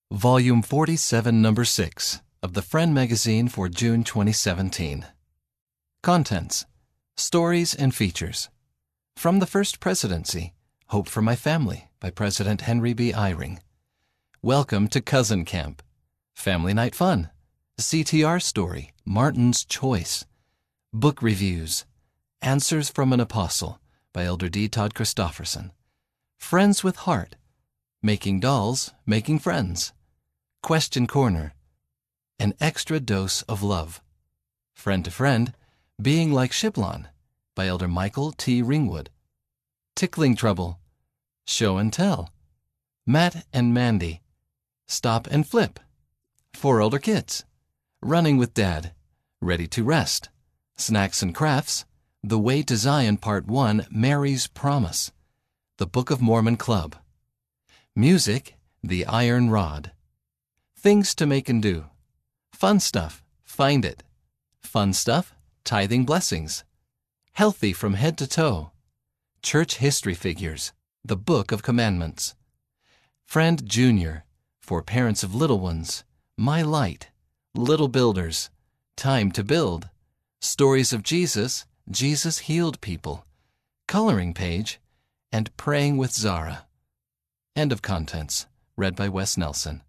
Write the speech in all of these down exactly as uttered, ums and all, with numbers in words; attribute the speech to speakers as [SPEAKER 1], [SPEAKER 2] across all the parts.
[SPEAKER 1] Volume forty-seven, Number six of the Friend Magazine for June twenty seventeen. Contents: Stories and Features. From the First Presidency, Hope for My Family by President Henry B. Eyring. Welcome to Cousin Camp. Family Night Fun. C T R Story, Martin's Choice. Book Reviews. Answers from an Apostle by Elder D. Todd Christofferson. Friends with Heart. Making Dolls, Making Friends. Question Corner. An Extra Dose of Love. Friend to Friend, Being Like Shiblon by Elder Michael T. Ringwood. Tickling Trouble. Show and Tell. Matt and Mandy. Stop and Flip. For Older Kids. Running with Dad. Ready to Rest. Snacks and Crafts. The Way to Zion Part one, Mary's Promise. The Book of Mormon Club. Music, The Iron Rod. Things to Make and Do. Fun Stuff, Find It. Fun Stuff, Tithing Blessings. Healthy from Head to Toe. Church History Figures, The Book of Commandments. Friend Junior, for Parents of Little Ones, My Light, Little Builders, Time to Build, Stories of Jesus, Jesus Healed People, Coloring Page, and Praying with Zara. End of contents. Read by Wes Nelson.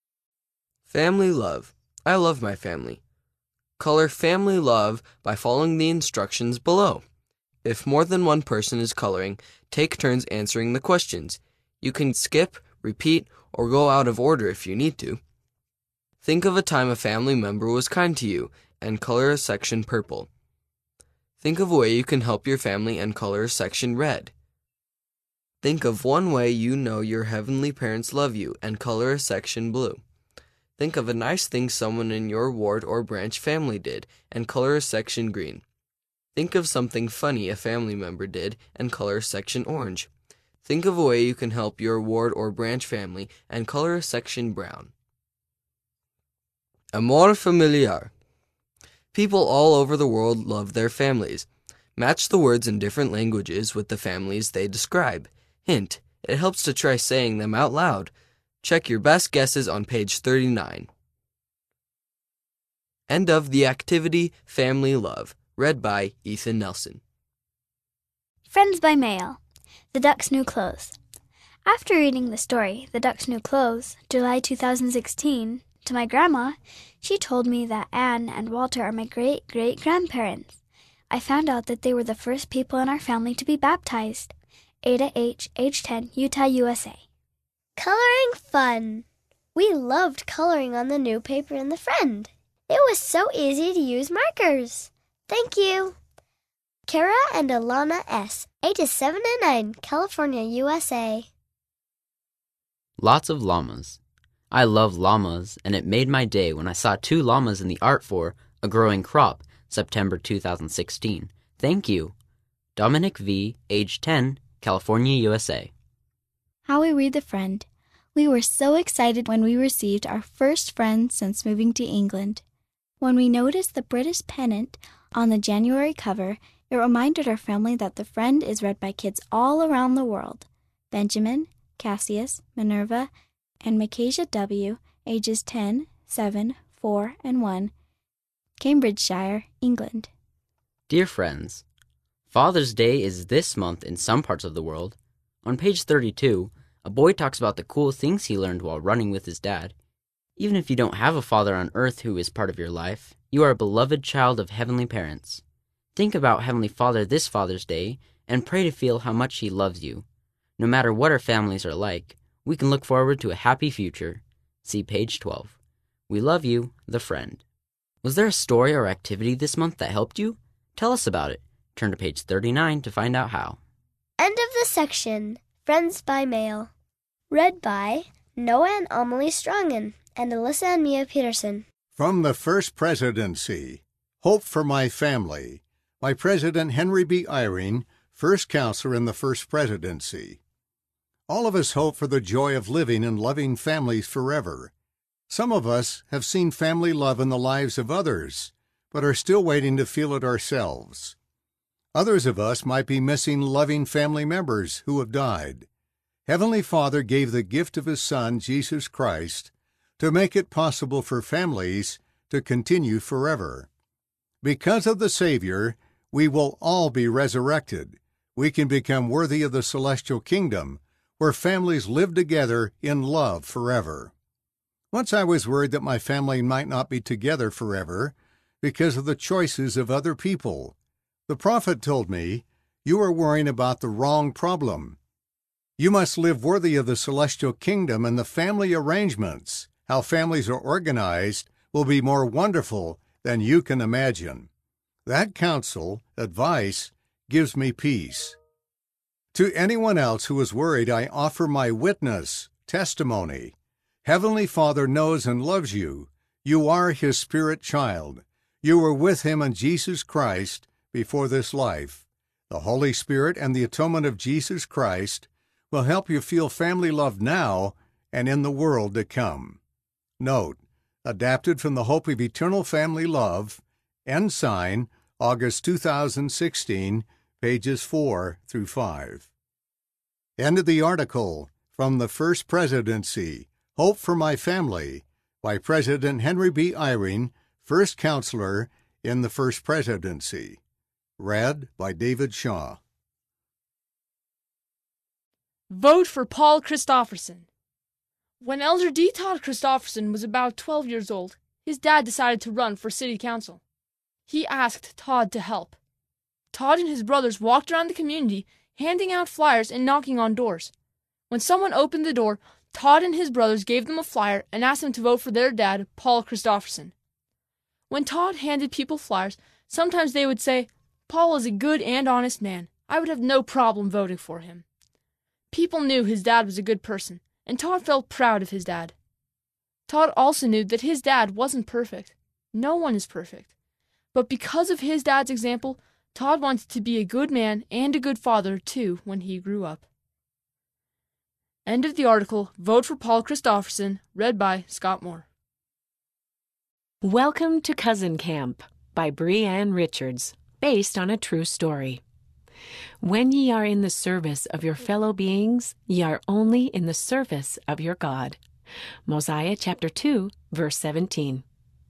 [SPEAKER 2] Family Love. I love my family. Color Family Love by following the instructions below. If more than one person is coloring, take turns answering the questions. You can skip, repeat, or go out of order if you need to. Think of a time a family member was kind to you, and color a section purple. Think of a way you can help your family and color a section red. Think of one way you know your heavenly parents love you, and color a section blue. Think of a nice thing someone in your ward or branch family did, and color a section green. Think of something funny a family member did, and color a section orange. Think of a way you can help your ward or branch family, and color a section brown. Amor familiar. People all over the world love their families. Match the words in different languages with the families they describe. Hint, it helps to try saying them out loud. Check your best guesses on page thirty-nine. End of the activity Family Love, read by Ethan Nelson.
[SPEAKER 3] Friends by Mail. The Duck's New Clothes. After reading the story, The Duck's New Clothes, July two thousand sixteen, to my grandma, she told me that Anne and Walter are my great-great-grandparents. I found out that they were the first people in our family to be baptized. Ada H., age ten, Utah, U S A.
[SPEAKER 4] Coloring fun. We loved coloring on the new paper in the Friend. It was so easy to use markers. Thank you. Kara and Alana S., ages seven and nine, California, U S A.
[SPEAKER 5] Lots of llamas. I love llamas, and it made my day when I saw two llamas in the art for A Growing Crop, September two thousand sixteen. Thank you. Dominic V., age ten, California, U S A.
[SPEAKER 6] How we read the Friend. We were so excited when we received our first friend since moving to England. When we noticed the British pennant on the January cover, it reminded our family that the Friend is read by kids all around the world. Benjamin, Cassius, Minerva, and Micaiah W., ages ten, seven, four, and one, Cambridgeshire, England.
[SPEAKER 5] Dear friends, Father's Day is this month in some parts of the world. On page thirty-two, a boy talks about the cool things he learned while running with his dad. Even if you don't have a father on earth who is part of your life, you are a beloved child of heavenly parents. Think about Heavenly Father this Father's Day and pray to feel how much He loves you. No matter what our families are like, we can look forward to a happy future. See page twelve. We love you, the Friend. Was there a story or activity this month that helped you? Tell us about it. Turn to page thirty-nine to find out how.
[SPEAKER 4] End of the section. Friends by Mail. Read by Noah and Amelie Strongen and Alyssa and Mia Peterson.
[SPEAKER 7] From the First Presidency, Hope for My Family, by President Henry B. Eyring, First Counselor in the First Presidency. All of us hope for the joy of living and loving families forever. Some of us have seen family love in the lives of others, but are still waiting to feel it ourselves. Others of us might be missing loving family members who have died. Heavenly Father gave the gift of His Son, Jesus Christ, to make it possible for families to continue forever. Because of the Savior, we will all be resurrected. We can become worthy of the celestial kingdom, where families live together in love forever. Once I was worried that my family might not be together forever because of the choices of other people. The prophet told me, "You are worrying about the wrong problem. You must live worthy of the celestial kingdom, and the family arrangements, how families are organized, will be more wonderful than you can imagine." That counsel, advice, gives me peace. To anyone else who is worried, I offer my witness, testimony. Heavenly Father knows and loves you. You are His Spirit child. You were with Him in Jesus Christ before this life. The Holy Spirit and the atonement of Jesus Christ will help you feel family love now and in the world to come. Note, adapted from the Hope of Eternal Family Love, Ensign, August two thousand sixteen, pages four through five. End of the article from the First Presidency, Hope for My Family, by President Henry B. Eyring, First Counselor in the First Presidency. Read by David Shaw.
[SPEAKER 8] Vote for Paul Christopherson. When Elder D. Todd Christopherson was about twelve years old, his dad decided to run for city council. He asked Todd to help. Todd and his brothers walked around the community, handing out flyers and knocking on doors. When someone opened the door, Todd and his brothers gave them a flyer and asked them to vote for their dad, Paul Christopherson. When Todd handed people flyers, sometimes they would say, "Paul is a good and honest man. I would have no problem voting for him." People knew his dad was a good person, and Todd felt proud of his dad. Todd also knew that his dad wasn't perfect. No one is perfect. But because of his dad's example, Todd wanted to be a good man and a good father, too, when he grew up. End of the article. Vote for Paul Christopherson, read by Scott Moore.
[SPEAKER 9] Welcome to Cousin Camp by Breanne Richards, based on a true story. When ye are in the service of your fellow beings, ye are only in the service of your God. Mosiah chapter two, verse seventeen.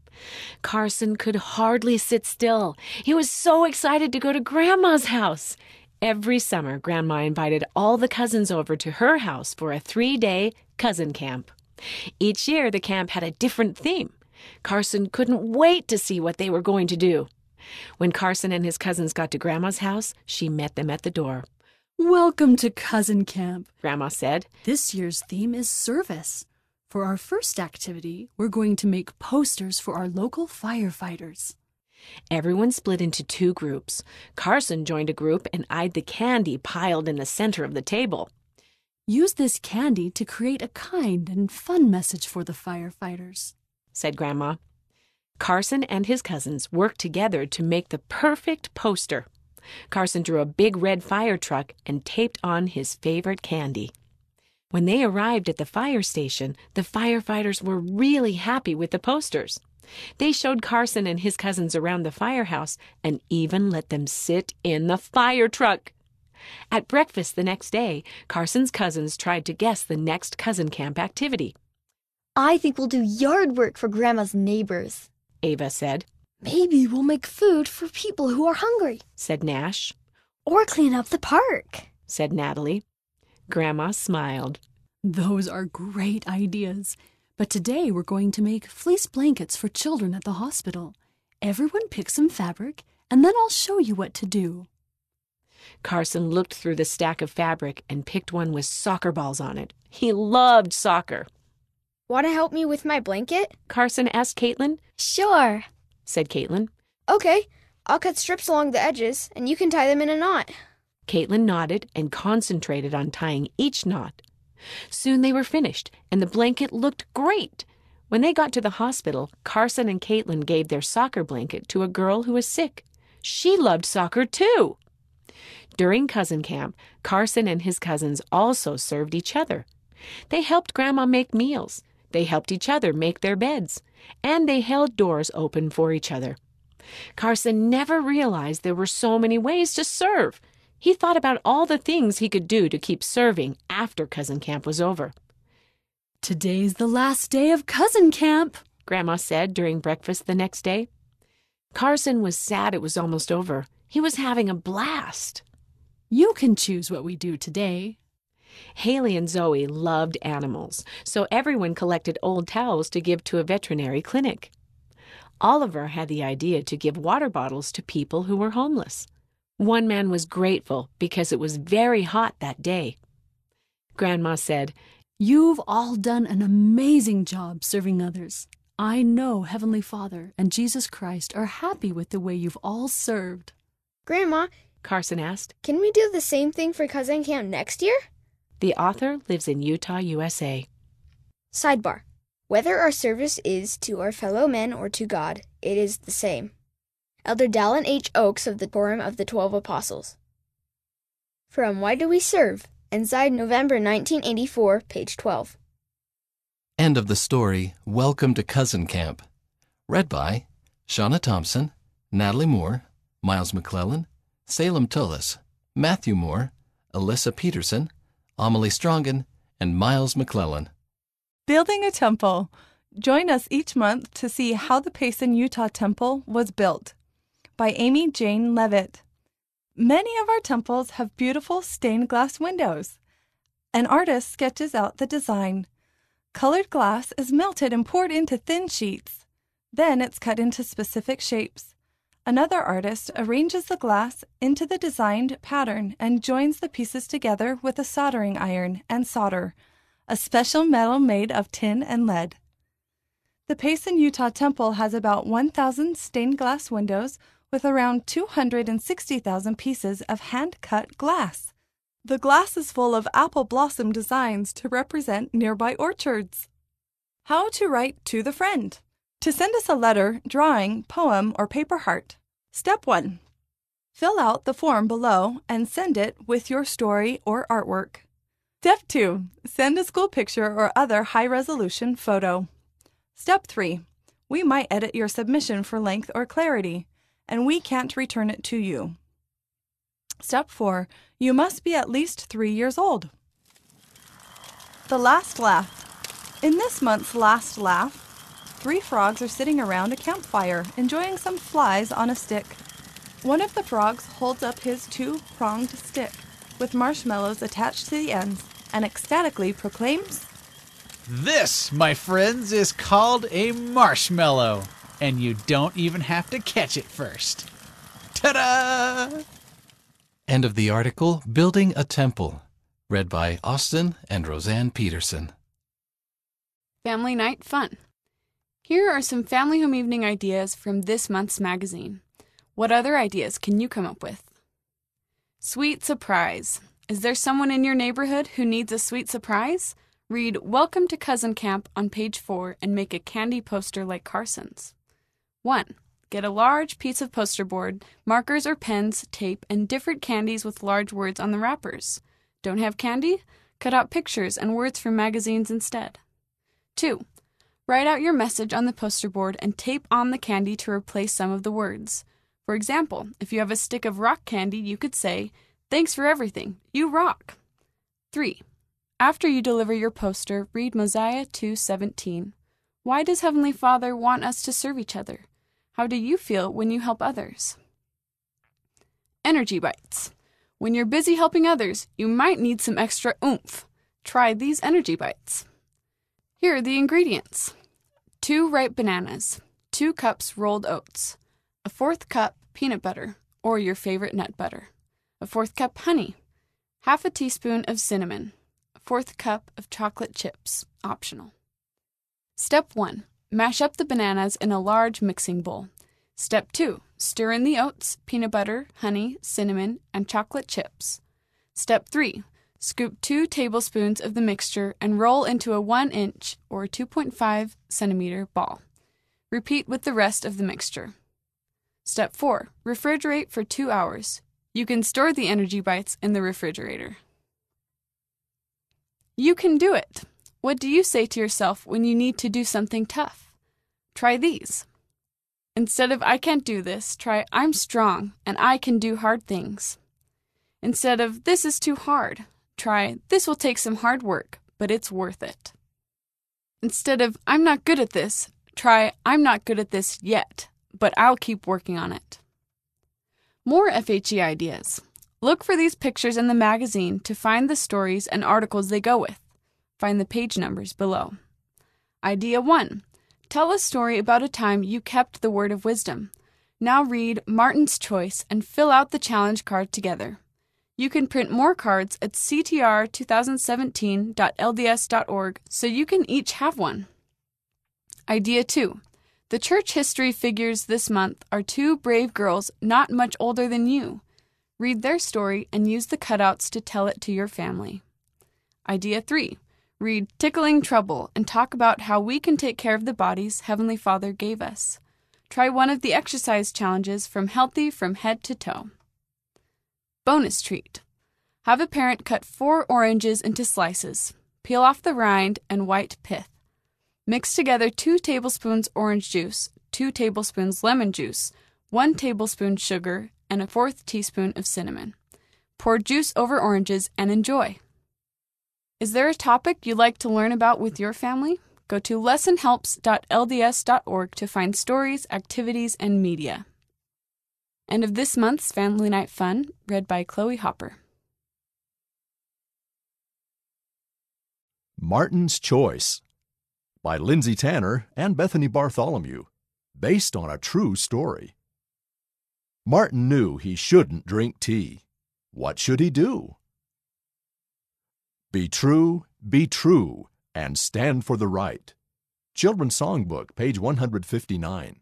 [SPEAKER 9] Carson could hardly sit still. He was so excited to go to Grandma's house. Every summer, Grandma invited all the cousins over to her house for a three-day cousin camp. Each year, the camp had a different theme. Carson couldn't wait to see what they were going to do. When Carson and his cousins got to Grandma's house, she met them at the door.
[SPEAKER 10] "Welcome to Cousin Camp,"
[SPEAKER 9] Grandma said.
[SPEAKER 10] "This year's theme is service. For our first activity, we're going to make posters for our local firefighters."
[SPEAKER 9] Everyone split into two groups. Carson joined a group and eyed the candy piled in the center of the table.
[SPEAKER 10] "Use this candy to create a kind and fun message for the firefighters,"
[SPEAKER 9] said Grandma. Carson and his cousins worked together to make the perfect poster. Carson drew a big red fire truck and taped on his favorite candy. When they arrived at the fire station, the firefighters were really happy with the posters. They showed Carson and his cousins around the firehouse and even let them sit in the fire truck. At breakfast the next day, Carson's cousins tried to guess the next cousin camp activity.
[SPEAKER 11] "I think we'll do yard work for Grandma's neighbors,"
[SPEAKER 9] Ava said.
[SPEAKER 11] "Maybe we'll make food for people who are hungry,"
[SPEAKER 9] said Nash.
[SPEAKER 3] "Or clean up the park,"
[SPEAKER 9] said Natalie. Grandma smiled.
[SPEAKER 10] "Those are great ideas. But today we're going to make fleece blankets for children at the hospital. Everyone pick some fabric, and then I'll show you what to do."
[SPEAKER 9] Carson looked through the stack of fabric and picked one with soccer balls on it. He loved soccer.
[SPEAKER 12] "Want to help me with my blanket?"
[SPEAKER 9] Carson asked Caitlin.
[SPEAKER 3] "Sure,"
[SPEAKER 9] said Caitlin.
[SPEAKER 12] "Okay, I'll cut strips along the edges, and you can tie them in a knot."
[SPEAKER 9] Caitlin nodded and concentrated on tying each knot. Soon they were finished, and the blanket looked great. When they got to the hospital, Carson and Caitlin gave their soccer blanket to a girl who was sick. She loved soccer, too. During cousin camp, Carson and his cousins also served each other. They helped Grandma make meals. They helped each other make their beds. And they held doors open for each other. Carson never realized there were so many ways to serve. He thought about all the things he could do to keep serving after cousin camp was over.
[SPEAKER 10] Today's the last day of cousin camp,
[SPEAKER 9] Grandma said during breakfast the next day. Carson was sad it was almost over. He was having a blast.
[SPEAKER 10] You can choose what we do today.
[SPEAKER 9] Haley and Zoe loved animals, so everyone collected old towels to give to a veterinary clinic. Oliver had the idea to give water bottles to people who were homeless. One man was grateful because it was very hot that day. Grandma said,
[SPEAKER 10] You've all done an amazing job serving others. I know Heavenly Father and Jesus Christ are happy with the way you've all served.
[SPEAKER 12] Grandma,
[SPEAKER 9] Carson asked,
[SPEAKER 12] can we do the same thing for cousin camp next year?
[SPEAKER 9] The author lives in Utah, U S A.
[SPEAKER 12] Sidebar. Whether our service is to our fellow men or to God, it is the same. Elder Dallin H. Oakes of the Quorum of the Twelve Apostles. From Why Do We Serve? Inside November nineteen eighty-four, page twelve.
[SPEAKER 1] End of the story, Welcome to Cousin Camp. Read by Shauna Thompson, Natalie Moore, Miles McClellan, Salem Tullis, Matthew Moore, Alyssa Peterson, Amelie Strongen, and Miles McClellan.
[SPEAKER 13] Building a Temple. Join us each month to see how the Payson, Utah Temple was built. By Amy Jane Levitt. Many of our temples have beautiful stained glass windows. An artist sketches out the design. Colored glass is melted and poured into thin sheets. Then it's cut into specific shapes. Another artist arranges the glass into the designed pattern and joins the pieces together with a soldering iron and solder, a special metal made of tin and lead. The Payson, Utah Temple has about one thousand stained glass windows with around two hundred sixty thousand pieces of hand-cut glass. The glass is full of apple blossom designs to represent nearby orchards. How to write to the friend. To send us a letter, drawing, poem, or paper heart. Step one. Fill out the form below and send it with your story or artwork. Step two. Send a school picture or other high-resolution photo. Step three. We might edit your submission for length or clarity, and we can't return it to you. Step four. You must be at least three years old. The Last Laugh. In this month's Last Laugh, three frogs are sitting around a campfire, enjoying some flies on a stick. One of the frogs holds up his two-pronged stick, with marshmallows attached to the ends, and ecstatically proclaims,
[SPEAKER 14] This, my friends, is called a marshmallow, and you don't even have to catch it first. Ta-da!
[SPEAKER 1] End of the article, Building a Temple. Read by Austin and Roseanne Peterson.
[SPEAKER 8] Family Night Fun. Here are some family home evening ideas from this month's magazine. What other ideas can you come up with? Sweet surprise. Is there someone in your neighborhood who needs a sweet surprise? Read Welcome to Cousin Camp on page four and make a candy poster like Carson's. one. Get a large piece of poster board, markers or pens, tape, and different candies with large words on the wrappers. Don't have candy? Cut out pictures and words from magazines instead. two. Write out your message on the poster board and tape on the candy to replace some of the words. For example, if you have a stick of rock candy, you could say, Thanks for everything. You rock. three. After you deliver your poster, read Mosiah two seventeen. Why does Heavenly Father want us to serve each other? How do you feel when you help others? Energy bites. When you're busy helping others, you might need some extra oomph. Try these energy bites. Here are the ingredients. Two ripe bananas, two cups rolled oats, a fourth cup peanut butter, or your favorite nut butter, a fourth cup honey, half a teaspoon of cinnamon, a fourth cup of chocolate chips, optional. Step one. Mash up the bananas in a large mixing bowl. Step two. Stir in the oats, peanut butter, honey, cinnamon, and chocolate chips. Step three. Scoop two tablespoons of the mixture and roll into a one inch or two point five centimeter ball. Repeat with the rest of the mixture. Step four. Refrigerate for two hours. You can store the energy bites in the refrigerator. You can do it! What do you say to yourself when you need to do something tough? Try these. Instead of I can't do this, try I'm strong and I can do hard things. Instead of this is too hard, try this will take some hard work, but it's worth it.
[SPEAKER 15] Instead of, I'm not good at this, try, I'm not good at this yet, but I'll keep working on it. More F H E ideas. Look for these pictures in the magazine to find the stories and articles they go with. Find the page numbers below. Idea one. Tell a story about a time you kept the word of wisdom. Now read Martin's Choice and fill out the challenge card together. You can print more cards at c t r twenty seventeen dot l d s dot org so you can each have one. Idea two. The church history figures this month are two brave girls not much older than you. Read their story and use the cutouts to tell it to your family. Idea three. Read Tickling Trouble and talk about how we can take care of the bodies Heavenly Father gave us. Try one of the exercise challenges from Healthy from Head to Toe. Bonus treat. Have a parent cut four oranges into slices. Peel off the rind and white pith. Mix together two tablespoons orange juice, two tablespoons lemon juice, one tablespoon sugar, and a fourth teaspoon of cinnamon. Pour juice over oranges and enjoy. Is there a topic you'd like to learn about with your family? Go to lesson helps dot l d s dot org to find stories, activities, and media. End of this month's Family Night Fun, read by Chloe Hopper.
[SPEAKER 16] Martin's Choice by Lindsay Tanner and Bethany Bartholomew, based on a true story. Martin knew he shouldn't drink tea. What should he do? Be true, be true, and stand for the right. Children's Songbook, page one hundred fifty-nine.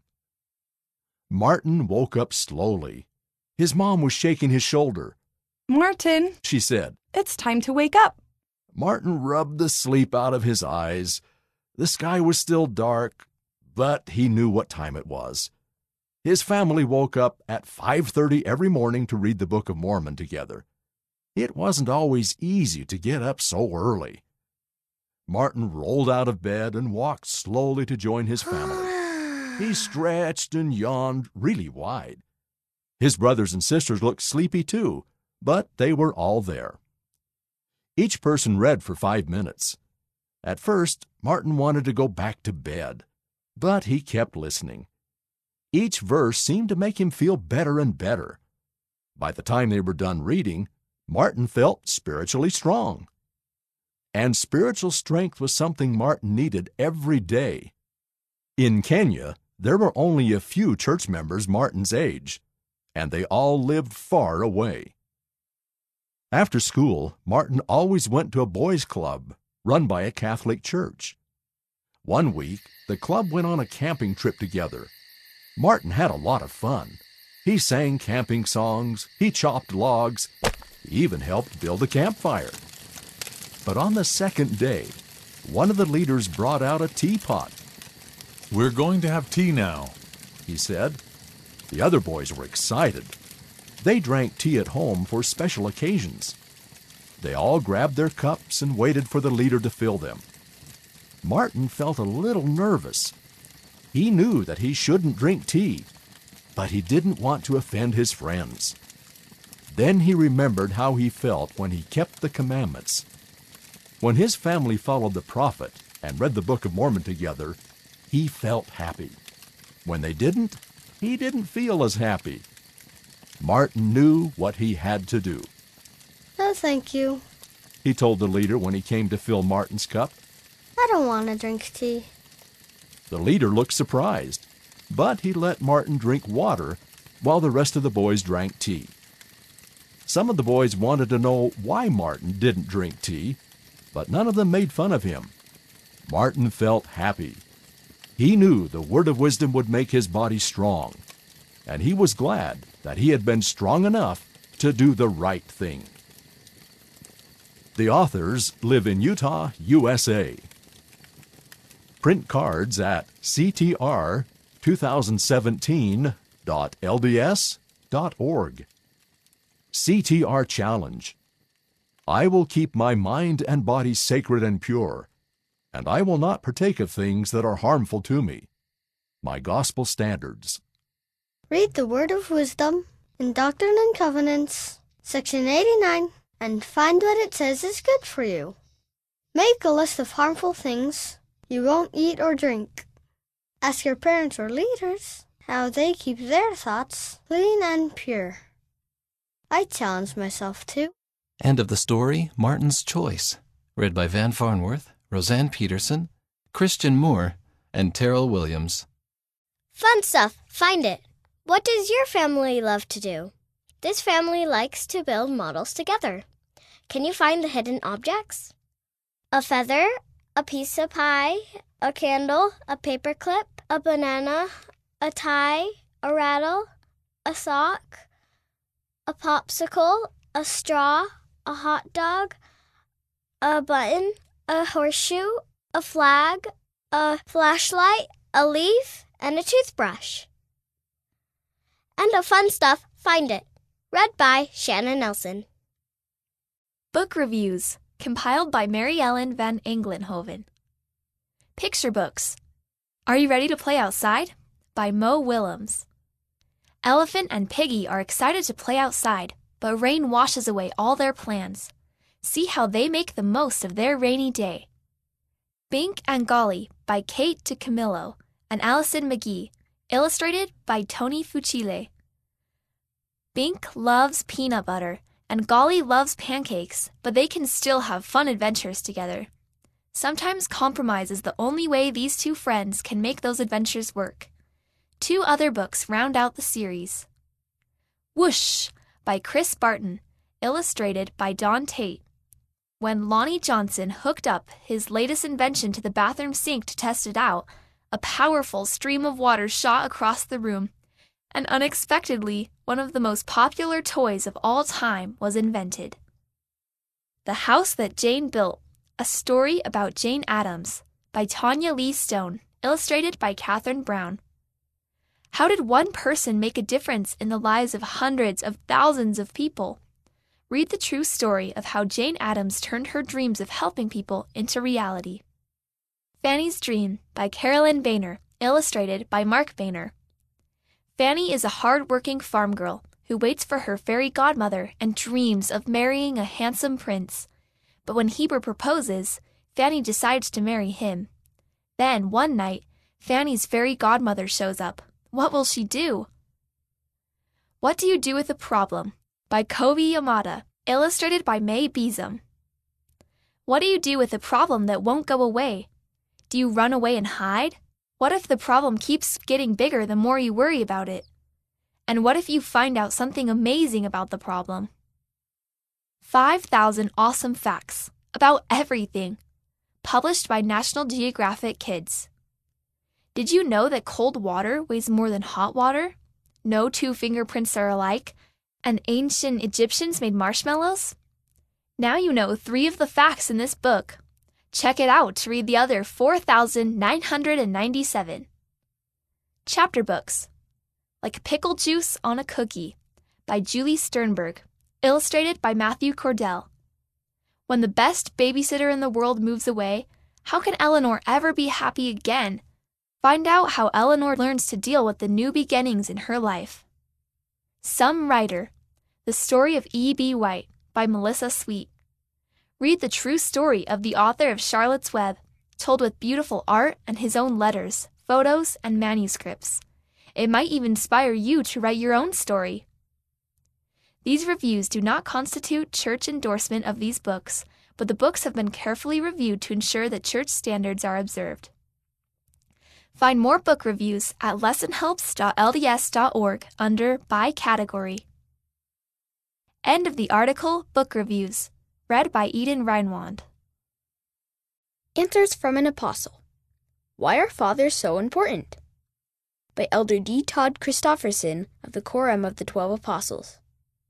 [SPEAKER 16] Martin woke up slowly. His mom was shaking his shoulder.
[SPEAKER 13] Martin,
[SPEAKER 16] she said,
[SPEAKER 13] it's time to wake up.
[SPEAKER 16] Martin rubbed the sleep out of his eyes. The sky was still dark, but he knew what time it was. His family woke up at five thirty every morning to read the Book of Mormon together. It wasn't always easy to get up so early. Martin rolled out of bed and walked slowly to join his family. He stretched and yawned really wide. His brothers and sisters looked sleepy too, but they were all there. Each person read for five minutes. At first, Martin wanted to go back to bed, but he kept listening. Each verse seemed to make him feel better and better. By the time they were done reading, Martin felt spiritually strong. And spiritual strength was something Martin needed every day. In Kenya, there were only a few church members Martin's age, and they all lived far away. After school, Martin always went to a boys' club run by a Catholic church. One week, the club went on a camping trip together. Martin had a lot of fun. He sang camping songs, he chopped logs, he even helped build a campfire. But on the second day, one of the leaders brought out a teapot.
[SPEAKER 17] "We're going to have tea now,"
[SPEAKER 16] he said. The other boys were excited. They drank tea at home for special occasions. They all grabbed their cups and waited for the leader to fill them. Martin felt a little nervous. He knew that he shouldn't drink tea, but he didn't want to offend his friends. Then he remembered how he felt when he kept the commandments. When his family followed the prophet and read the Book of Mormon together, he felt happy. When they didn't, he didn't feel as happy. Martin knew what he had to do.
[SPEAKER 4] No, thank you,
[SPEAKER 16] he told the leader when he came to fill Martin's cup.
[SPEAKER 4] I don't want to drink tea.
[SPEAKER 16] The leader looked surprised, but he let Martin drink water while the rest of the boys drank tea. Some of the boys wanted to know why Martin didn't drink tea, but none of them made fun of him. Martin felt happy. He knew the word of wisdom would make his body strong, and he was glad that he had been strong enough to do the right thing. The authors live in Utah, U S A. Print cards at c t r twenty seventeen dot l d s dot org. C T R Challenge. I will keep my mind and body sacred and pure, and I will not partake of things that are harmful to me. My Gospel Standards.
[SPEAKER 4] Read the Word of Wisdom in Doctrine and Covenants, section eighty-nine, and find what it says is good for you. Make a list of harmful things You won't eat or drink. Ask your parents or leaders how they keep their thoughts clean and pure. I challenge myself to.
[SPEAKER 1] End of the story, Martin's Choice, read by Van Farnworth, Roseanne Peterson, Christian Moore, and Terrell Williams.
[SPEAKER 4] Fun stuff. Find it. What does your family love to do? This family likes to build models together. Can you find the hidden objects? A feather, a piece of pie, a candle, a paper clip, a banana, a tie, a rattle, a sock, a popsicle, a straw, a hot dog, a button, a horseshoe, a flag, a flashlight, a leaf, and a toothbrush. And a fun stuff, find it. Read by Shannon Nelson.
[SPEAKER 18] Book Reviews, compiled by Mary Ellen van Englenhoven. Picture Books. Are You Ready to Play Outside? By Mo Willems. Elephant and Piggy are excited to play outside, but rain washes away all their plans. See how they make the most of their rainy day. Bink and Golly by Kate DiCamillo and Allison McGee, illustrated by Tony Fucile. Bink loves peanut butter, and Golly loves pancakes, but they can still have fun adventures together. Sometimes compromise is the only way these two friends can make those adventures work. Two other books round out the series. Whoosh by Chris Barton, illustrated by Don Tate. When Lonnie Johnson hooked up his latest invention to the bathroom sink to test it out, a powerful stream of water shot across the room, and unexpectedly, one of the most popular toys of all time was invented. The House That Jane Built, a story about Jane Addams, by Tanya Lee Stone, illustrated by Catherine Brown. How did one person make a difference in the lives of hundreds of thousands of people? Read the true story of how Jane Addams turned her dreams of helping people into reality. Fanny's Dream by Carolyn Boehner, illustrated by Mark Boehner. Fanny is a hard-working farm girl who waits for her fairy godmother and dreams of marrying a handsome prince. But when Heber proposes, Fanny decides to marry him. Then, one night, Fanny's fairy godmother shows up. What will she do? What Do You Do with a Problem? By Kobi Yamada, illustrated by May Beeson. What do you do with a problem that won't go away? Do you run away and hide? What if the problem keeps getting bigger the more you worry about it? And what if you find out something amazing about the problem? five thousand Awesome Facts About Everything, published by National Geographic Kids. Did you know that cold water weighs more than hot water? No two fingerprints are alike, and ancient Egyptians made marshmallows? Now you know three of the facts in this book. Check it out to read the other four thousand nine hundred ninety-seven. Chapter Books. Like Pickle Juice on a Cookie, by Julie Sternberg, illustrated by Matthew Cordell. When the best babysitter in the world moves away, how can Eleanor ever be happy again? Find out how Eleanor learns to deal with the new beginnings in her life. Some Writer. The Story of E B. White, by Melissa Sweet. Read the true story of the author of Charlotte's Web, told with beautiful art and his own letters, photos, and manuscripts. It might even inspire you to write your own story. These reviews do not constitute church endorsement of these books, but the books have been carefully reviewed to ensure that church standards are observed. Find more book reviews at lesson helps dot l d s dot org under By Category. End of the article, Book Reviews, read by Eden Reinwand.
[SPEAKER 12] Answers from an Apostle. Why are fathers so important? By Elder D. Todd Christofferson of the Quorum of the Twelve Apostles.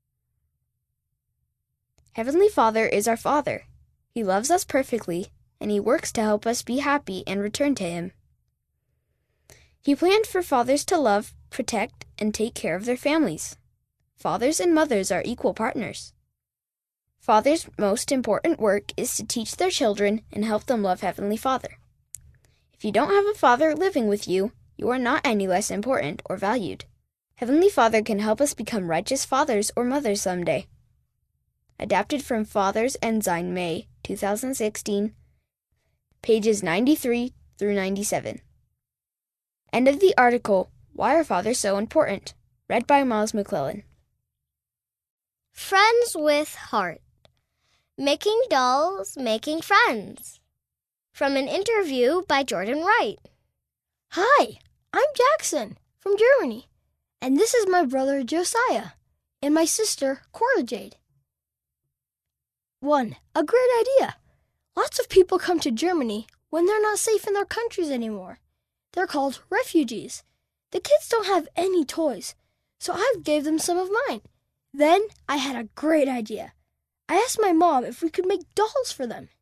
[SPEAKER 12] Heavenly Father is our Father. He loves us perfectly, and He works to help us be happy and return to Him. He planned for fathers to love, protect, and take care of their families. Fathers and mothers are equal partners. Fathers' most important work is to teach their children and help them love Heavenly Father. If you don't have a father living with you, you are not any less important or valued. Heavenly Father can help us become righteous fathers or mothers someday. Adapted from Father's Ensign, May two thousand sixteen, pages ninety-three through ninety-seven. End of the article, Why Are Fathers So Important? Read by Miles McClellan.
[SPEAKER 4] Friends with Heart. Making dolls, making friends. From an interview by Jordan Wright.
[SPEAKER 19] Hi, I'm Jackson from Germany, and this is my brother Josiah and my sister Cora Jade. One, a great idea. Lots of people come to Germany when they're not safe in their countries anymore. They're called refugees. The kids don't have any toys, so I gave them some of mine. Then I had a great idea. I asked my mom if we could make dolls for them.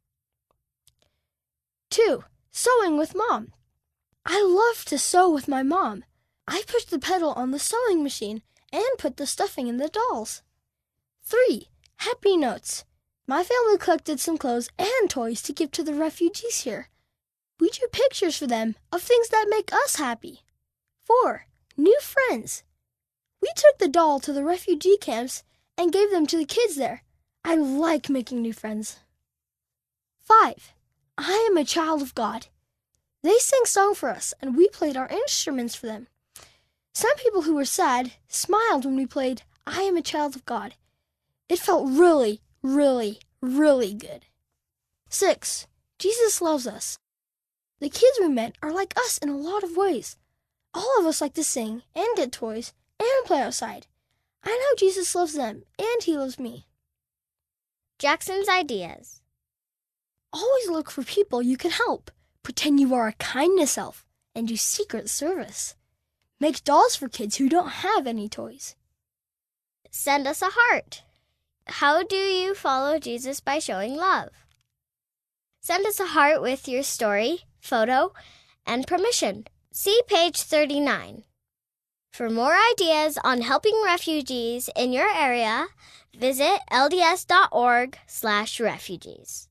[SPEAKER 19] Two, sewing with mom. I love to sew with my mom. I pushed the pedal on the sewing machine and put the stuffing in the dolls. Three, happy notes. My family collected some clothes and toys to give to the refugees here. We drew pictures for them of things that make us happy. Four, new friends. We took the doll to the refugee camps and gave them to the kids there. I like making new friends. Five, I am a child of God. They sang song for us and we played our instruments for them. Some people who were sad smiled when we played I Am a Child of God. It felt really, really, really good. Six, Jesus loves us. The kids we met are like us in a lot of ways. All of us like to sing and get toys and play outside. I know Jesus loves them and he loves me.
[SPEAKER 4] Jackson's ideas.
[SPEAKER 19] Always look for people you can help. Pretend you are a kindness elf and do secret service. Make dolls for kids who don't have any toys.
[SPEAKER 4] Send us a heart. How do you follow Jesus by showing love? Send us a heart with your story, photo, and permission. See page thirty-nine. For more ideas on helping refugees in your area, visit lds.org slash refugees.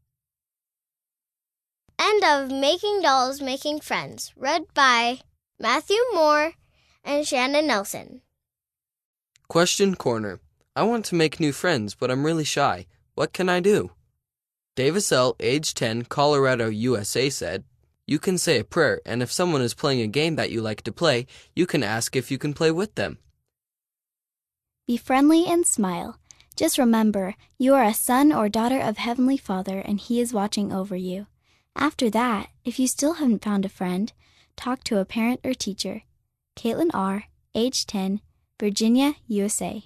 [SPEAKER 4] End of Making Dolls, Making Friends, read by Matthew Moore and Shannon Nelson.
[SPEAKER 2] Question Corner. I want to make new friends, but I'm really shy. What can I do? Davis L., age ten, Colorado, U S A said, you can say a prayer, and if someone is playing a game that you like to play, you can ask if you can play with them.
[SPEAKER 6] Be friendly and smile. Just remember, you are a son or daughter of Heavenly Father, and He is watching over you. After that, if you still haven't found a friend, talk to a parent or teacher. Caitlin R., age ten, Virginia, U S A.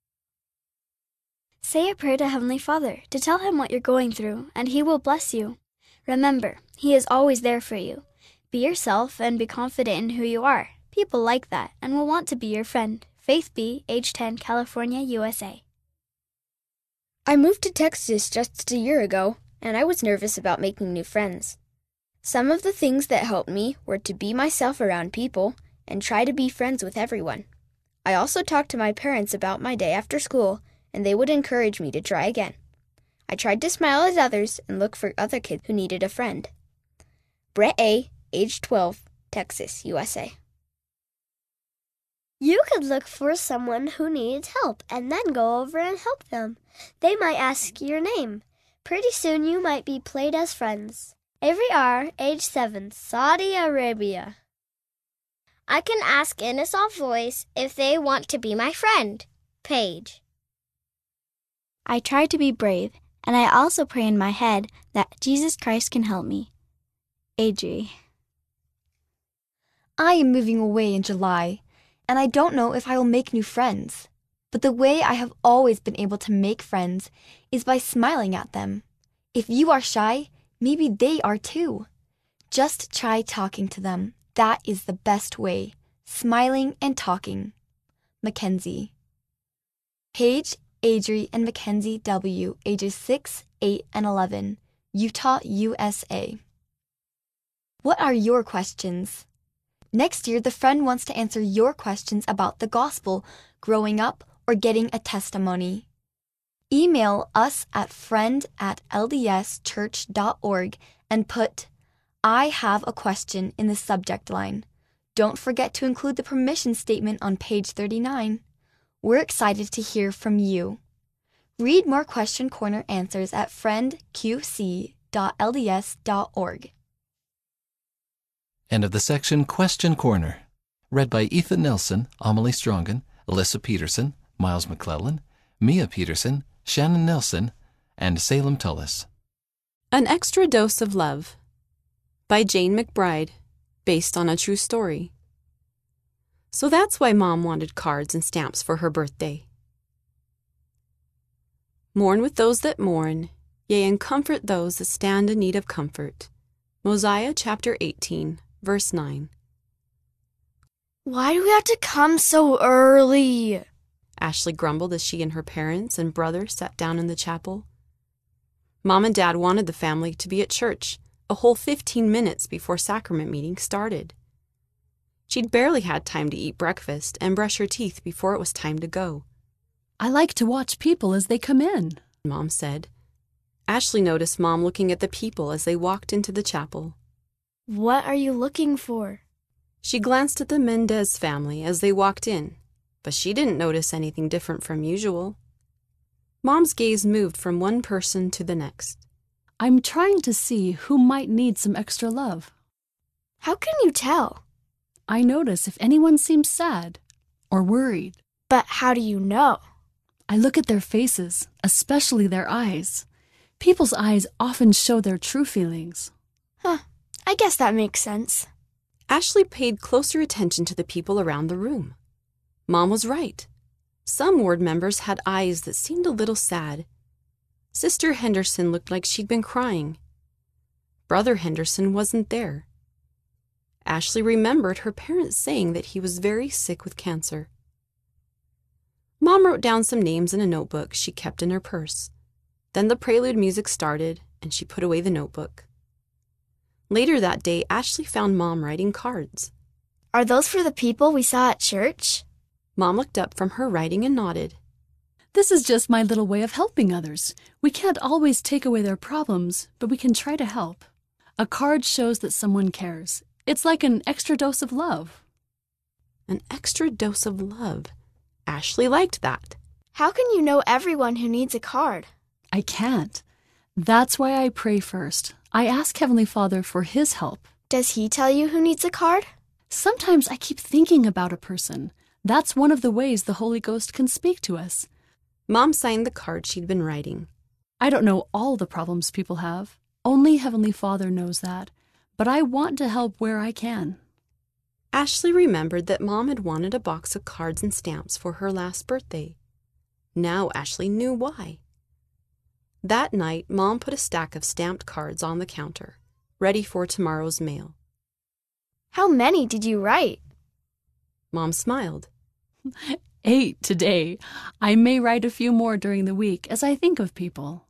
[SPEAKER 3] Say a prayer to Heavenly Father to tell Him what you're going through, and He will bless you. Remember, He is always there for you. Be yourself and be confident in who you are. People like that and will want to be your friend. Faith B., age ten, California, U S A.
[SPEAKER 12] I moved to Texas just a year ago, and I was nervous about making new friends. Some of the things that helped me were to be myself around people and try to be friends with everyone. I also talked to my parents about my day after school, and they would encourage me to try again. I tried to smile at others and look for other kids who needed a friend. Brett A., age twelve, Texas, U S A.
[SPEAKER 4] You could look for someone who needs help and then go over and help them. They might ask your name. Pretty soon you might be played as friends. Avery R., age seven, Saudi Arabia. I can ask in a soft voice if they want to be my friend. Paige.
[SPEAKER 6] I try to be brave, and I also pray in my head that Jesus Christ can help me. Adri.
[SPEAKER 11] I am moving away in July, and I don't know if I will make new friends. But the way I have always been able to make friends is by smiling at them. If you are shy, maybe they are too. Just try talking to them. That is the best way. Smiling and talking. Mackenzie. Paige, Adri, and Mackenzie W., ages six, eight, and eleven, Utah, U S A. What are your questions? Next year, the friend wants to answer your questions about the gospel, growing up, or getting a testimony. Email us at friend at ldschurch dot org and put, I have a question in the subject line. Don't forget to include the permission statement on page thirty-nine. We're excited to hear from you. Read more Question Corner answers at friend q c dot l d s dot org.
[SPEAKER 1] End of the section Question Corner. Read by Ethan Nelson, Amelie Strongen, Alyssa Peterson, Miles McClellan, Mia Peterson, Shannon Nelson, and Salem Tullis.
[SPEAKER 20] An Extra Dose of Love by Jane McBride, based on a true story. So that's why Mom wanted cards and stamps for her birthday. Mourn with those that mourn, yea, and comfort those that stand in need of comfort. Mosiah chapter eighteen, verse nine.
[SPEAKER 12] Why do we have to come so early?
[SPEAKER 20] Ashley grumbled as she and her parents and brother sat down in the chapel. Mom and Dad wanted the family to be at church a whole fifteen minutes before sacrament meeting started. She'd barely had time to eat breakfast and brush her teeth before it was time to go.
[SPEAKER 10] I like to watch people as they come in,
[SPEAKER 20] Mom said. Ashley noticed Mom looking at the people as they walked into the chapel.
[SPEAKER 12] What are you looking for?
[SPEAKER 20] She glanced at the Mendez family as they walked in, but she didn't notice anything different from usual. Mom's gaze moved from one person to the next.
[SPEAKER 10] I'm trying to see who might need some extra love.
[SPEAKER 12] How can you tell?
[SPEAKER 10] I notice if anyone seems sad or worried.
[SPEAKER 12] But how do you know?
[SPEAKER 10] I look at their faces, especially their eyes. People's eyes often show their true feelings.
[SPEAKER 12] Huh, I guess that makes sense.
[SPEAKER 20] Ashley paid closer attention to the people around the room. Mom was right. Some ward members had eyes that seemed a little sad. Sister Henderson looked like she'd been crying. Brother Henderson wasn't there. Ashley remembered her parents saying that he was very sick with cancer. Mom wrote down some names in a notebook she kept in her purse. Then the prelude music started, and she put away the notebook. Later that day, Ashley found Mom writing cards.
[SPEAKER 12] Are those for the people we saw at church?
[SPEAKER 20] Mom looked up from her writing and nodded.
[SPEAKER 10] This is just my little way of helping others. We can't always take away their problems, but we can try to help. A card shows that someone cares. It's like an extra dose of love.
[SPEAKER 20] An extra dose of love. Ashley liked that.
[SPEAKER 12] How can you know everyone who needs a card?
[SPEAKER 10] I can't. That's why I pray first. I ask Heavenly Father for His help.
[SPEAKER 12] Does He tell you who needs a card?
[SPEAKER 10] Sometimes I keep thinking about a person. That's one of the ways the Holy Ghost can speak to us.
[SPEAKER 20] Mom signed the card she'd been writing.
[SPEAKER 10] I don't know all the problems people have. Only Heavenly Father knows that. But I want to help where I can.
[SPEAKER 20] Ashley remembered that Mom had wanted a box of cards and stamps for her last birthday. Now Ashley knew why. That night, Mom put a stack of stamped cards on the counter, ready for tomorrow's mail.
[SPEAKER 12] How many did you write?
[SPEAKER 20] Mom smiled.
[SPEAKER 10] Eight today. I may write a few more during the week as I think of people.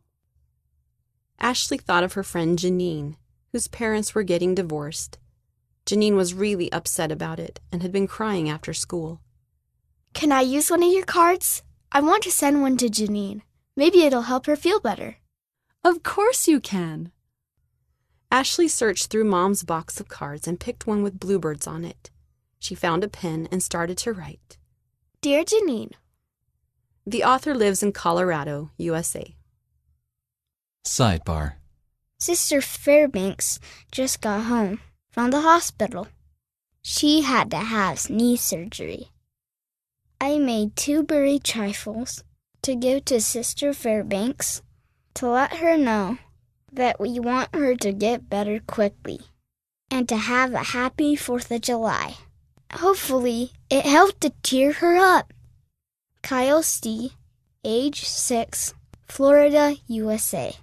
[SPEAKER 20] Ashley thought of her friend Janine, whose parents were getting divorced. Janine was really upset about it and had been crying after school.
[SPEAKER 12] Can I use one of your cards? I want to send one to Janine. Maybe it'll help her feel better.
[SPEAKER 10] Of course you can.
[SPEAKER 20] Ashley searched through Mom's box of cards and picked one with bluebirds on it. She found a pen and started to write.
[SPEAKER 12] Dear Janine.
[SPEAKER 20] The author lives in Colorado, U S A.
[SPEAKER 1] Sidebar.
[SPEAKER 4] Sister Fairbanks just got home from the hospital. She had to have knee surgery. I made two berry trifles to give to Sister Fairbanks to let her know that we want her to get better quickly and to have a happy fourth of July. Hopefully, it helped to cheer her up. Kyle Stee, age six, Florida, U S A.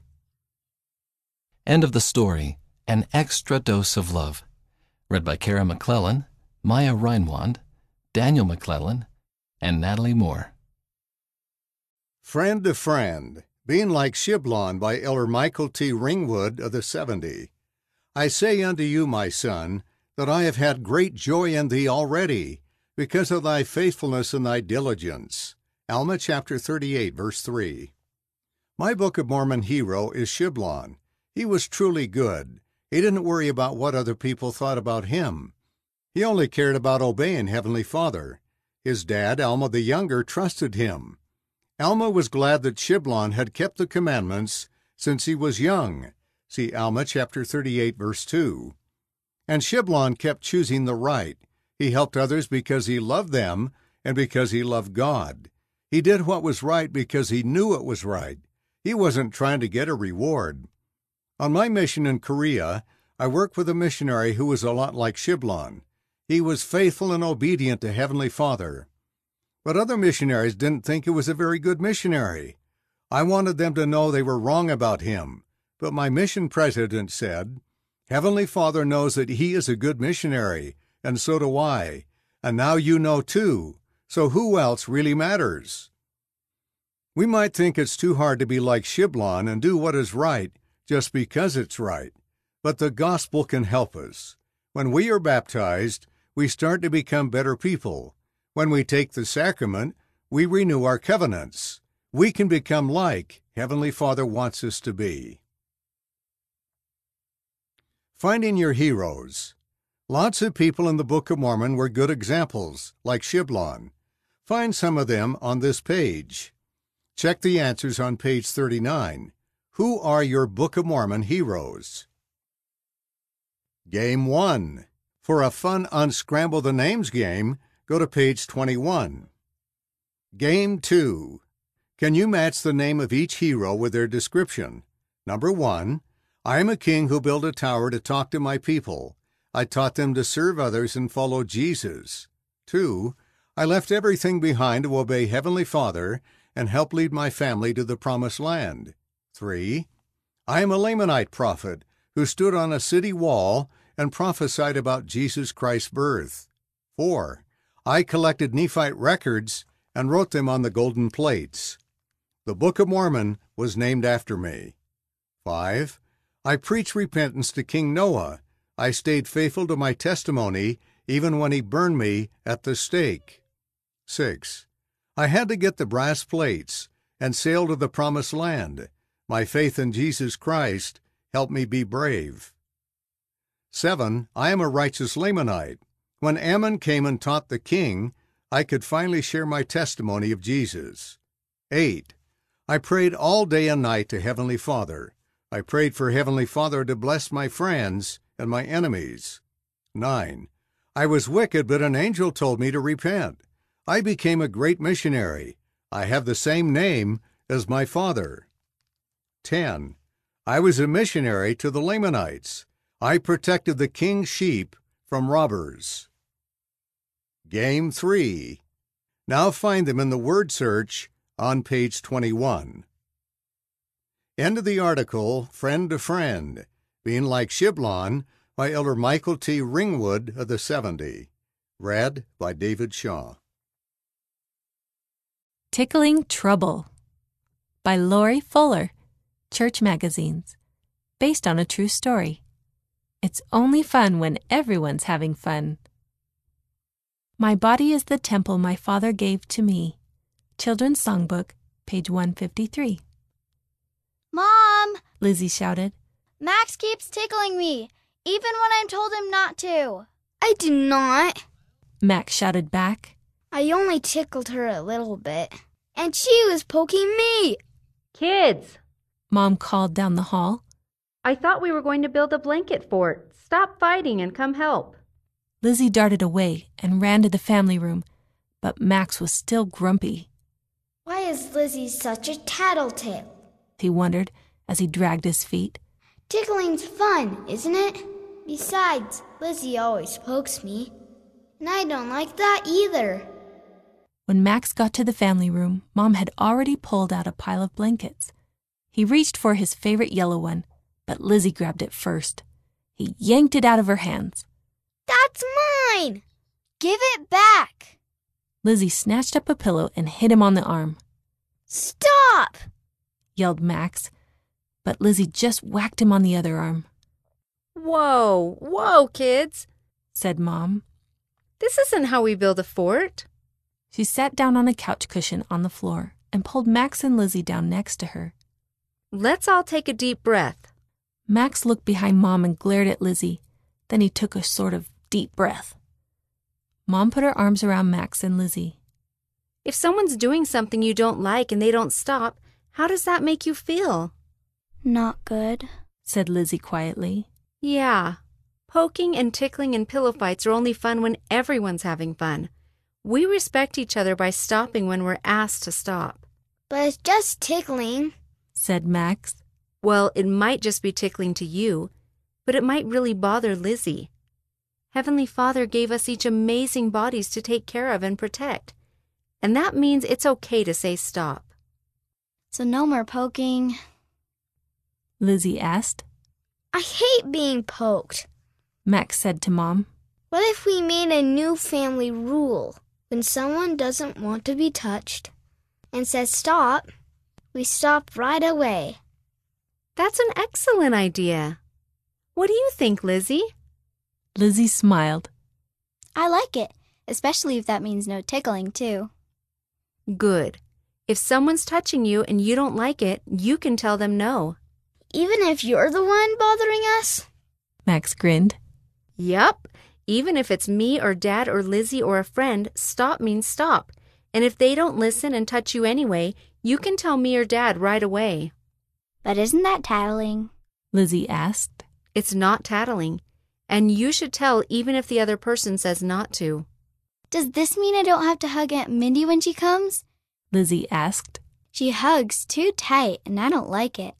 [SPEAKER 1] End of the story, An Extra Dose of Love. Read by Kara McClellan, Maya Reinwand, Daniel McClellan, and Natalie Moore.
[SPEAKER 7] Friend to Friend, being like Shiblon by Elder Michael T. Ringwood of the seventy. I say unto you, my son, that I have had great joy in thee already, because of thy faithfulness and thy diligence. Alma chapter thirty-eight, verse three. My Book of Mormon hero is Shiblon. He was truly good. He didn't worry about what other people thought about him. He only cared about obeying Heavenly Father. His dad, Alma the Younger, trusted him. Alma was glad that Shiblon had kept the commandments since he was young. See Alma chapter thirty-eight, verse two. And Shiblon kept choosing the right. He helped others because he loved them and because he loved God. He did what was right because he knew it was right. He wasn't trying to get a reward. On my mission in Korea, I worked with a missionary who was a lot like Shiblon. He was faithful and obedient to Heavenly Father. But other missionaries didn't think he was a very good missionary. I wanted them to know they were wrong about him. But my mission president said, Heavenly Father knows that he is a good missionary, and so do I. And now you know too. So who else really matters? We might think it's too hard to be like Shiblon and do what is right just because it's right. But the gospel can help us. When we are baptized, we start to become better people. When we take the sacrament, we renew our covenants. We can become like Heavenly Father wants us to be. Finding your heroes. Lots of people in the Book of Mormon were good examples, like Shiblon. Find some of them on this page. Check the answers on page thirty-nine. Who are your Book of Mormon heroes? Game one. For a fun Unscramble the Names game, go to page twenty-one. Game two. Can you match the name of each hero with their description? Number one. I am a king who built a tower to talk to my people. I taught them to serve others and follow Jesus. Two. I left everything behind to obey Heavenly Father and help lead my family to the Promised Land. Three. I am a Lamanite prophet who stood on a city wall and prophesied about Jesus Christ's birth. Four. I collected Nephite records and wrote them on the golden plates. The Book of Mormon was named after me. Five. I preached repentance to King Noah. I stayed faithful to my testimony even when he burned me at the stake. Six. I had to get the brass plates and sail to the Promised Land. My faith in Jesus Christ helped me be brave. Seven. I am a righteous Lamanite. When Ammon came and taught the king, I could finally share my testimony of Jesus. Eight. I prayed all day and night to Heavenly Father. I prayed for Heavenly Father to bless my friends and my enemies. Nine. I was wicked, but an angel told me to repent. I became a great missionary. I have the same name as my father. Ten. I was a missionary to the Lamanites. I protected the king's sheep from robbers. Game three. Now find them in the word search on page twenty-one. End of the article, Friend to Friend, Being Like Shiblon, by Elder Michael T. Ringwood of the seventy. Read by David Shaw.
[SPEAKER 9] Tickling Trouble by Lori Fuller, Church Magazines, based on a true story. It's only fun when everyone's having fun. My body is the temple my Father gave to me. Children's Songbook, page one fifty-three.
[SPEAKER 3] Mom!
[SPEAKER 9] Lizzie shouted.
[SPEAKER 3] Max keeps tickling me, even when I'm told him not to.
[SPEAKER 12] I do not.
[SPEAKER 9] Max shouted back.
[SPEAKER 12] I only tickled her a little bit, and she was poking me.
[SPEAKER 21] Kids!
[SPEAKER 9] Mom called down the hall.
[SPEAKER 21] I thought we were going to build a blanket fort. Stop fighting and come help.
[SPEAKER 9] Lizzie darted away and ran to the family room, but Max was still grumpy.
[SPEAKER 4] Why is Lizzie such a tattletale?
[SPEAKER 9] He wondered as he dragged his feet.
[SPEAKER 4] Tickling's fun, isn't it? Besides, Lizzie always pokes me, and I don't like that either.
[SPEAKER 9] When Max got to the family room, Mom had already pulled out a pile of blankets. He reached for his favorite yellow one, but Lizzie grabbed it first. He yanked it out of her hands.
[SPEAKER 4] That's mine! Give it back!
[SPEAKER 9] Lizzie snatched up a pillow and hit him on the arm.
[SPEAKER 4] Stop!
[SPEAKER 9] Yelled Max, but Lizzie just whacked him on the other arm.
[SPEAKER 21] Whoa, whoa, kids,
[SPEAKER 9] said Mom.
[SPEAKER 21] This isn't how we build a fort.
[SPEAKER 9] She sat down on a couch cushion on the floor and pulled Max and Lizzie down next to her.
[SPEAKER 21] Let's all take a deep breath.
[SPEAKER 9] Max looked behind Mom and glared at Lizzie. Then he took a sort of deep breath. Mom put her arms around Max and Lizzie.
[SPEAKER 21] If someone's doing something you don't like and they don't stop, how does that make you feel?
[SPEAKER 6] Not good,
[SPEAKER 9] said Lizzie quietly.
[SPEAKER 21] Yeah, Poking and tickling and pillow fights are only fun when everyone's having fun. We respect each other by stopping when we're asked to stop.
[SPEAKER 4] But it's just tickling,
[SPEAKER 21] said Max. Well, it might just be tickling to you, but it might really bother Lizzie. Heavenly Father gave us each amazing bodies to take care of and protect, and that means it's okay to say stop.
[SPEAKER 6] So no more poking?
[SPEAKER 5] Lizzie asked.
[SPEAKER 4] I hate being poked,
[SPEAKER 5] Max said to Mom.
[SPEAKER 4] What if we made a new family rule? When someone doesn't want to be touched and says stop, we stop right away.
[SPEAKER 21] That's an excellent idea. What do you think, Lizzie?
[SPEAKER 5] Lizzie smiled.
[SPEAKER 6] I like it, especially if that means no tickling, too.
[SPEAKER 21] Good. If someone's touching you and you don't like it, you can tell them no.
[SPEAKER 4] Even if you're the one bothering us?
[SPEAKER 5] Max grinned.
[SPEAKER 21] Yup. Even if it's me or Dad or Lizzie or a friend, stop means stop. And if they don't listen and touch you anyway, you can tell me or Dad right away.
[SPEAKER 6] But isn't that tattling?
[SPEAKER 5] Lizzie asked.
[SPEAKER 21] It's not tattling. And you should tell even if the other person says not to.
[SPEAKER 6] Does this mean I don't have to hug Aunt Mindy when she comes?
[SPEAKER 5] Lizzie asked.
[SPEAKER 6] She hugs too tight, and I don't like it.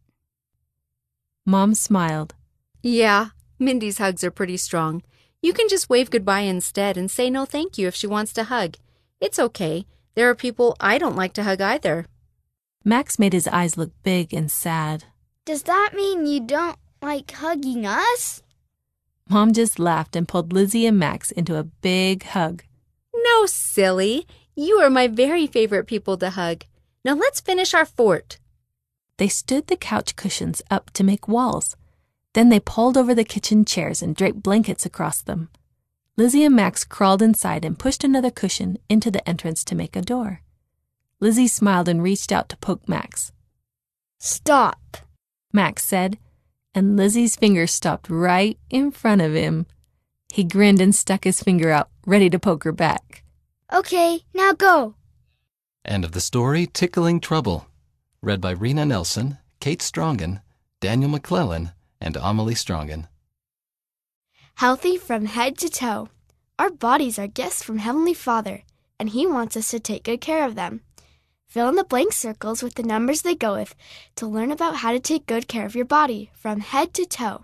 [SPEAKER 5] Mom smiled.
[SPEAKER 21] Yeah, Mindy's hugs are pretty strong. You can just wave goodbye instead and say no thank you if she wants to hug. It's okay. There are people I don't like to hug either.
[SPEAKER 5] Max made his eyes look big and sad.
[SPEAKER 4] Does that mean you don't like hugging us?
[SPEAKER 5] Mom just laughed and pulled Lizzie and Max into a big hug.
[SPEAKER 21] No, silly. You are my very favorite people to hug. Now let's finish our fort.
[SPEAKER 5] They stood the couch cushions up to make walls. Then they pulled over the kitchen chairs and draped blankets across them. Lizzie and Max crawled inside and pushed another cushion into the entrance to make a door. Lizzie smiled and reached out to poke Max.
[SPEAKER 4] Stop,
[SPEAKER 5] Max said, and Lizzie's finger stopped right in front of him. He grinned and stuck his finger out, ready to poke her back.
[SPEAKER 4] Okay, now go.
[SPEAKER 1] End of the story, Tickling Trouble. Read by Rena Nelson, Kate Strongen, Daniel McClellan, and Amelie Strongen.
[SPEAKER 3] Healthy from head to toe. Our bodies are gifts from Heavenly Father, and He wants us to take good care of them. Fill in the blank circles with the numbers they go with to learn about how to take good care of your body from head to toe.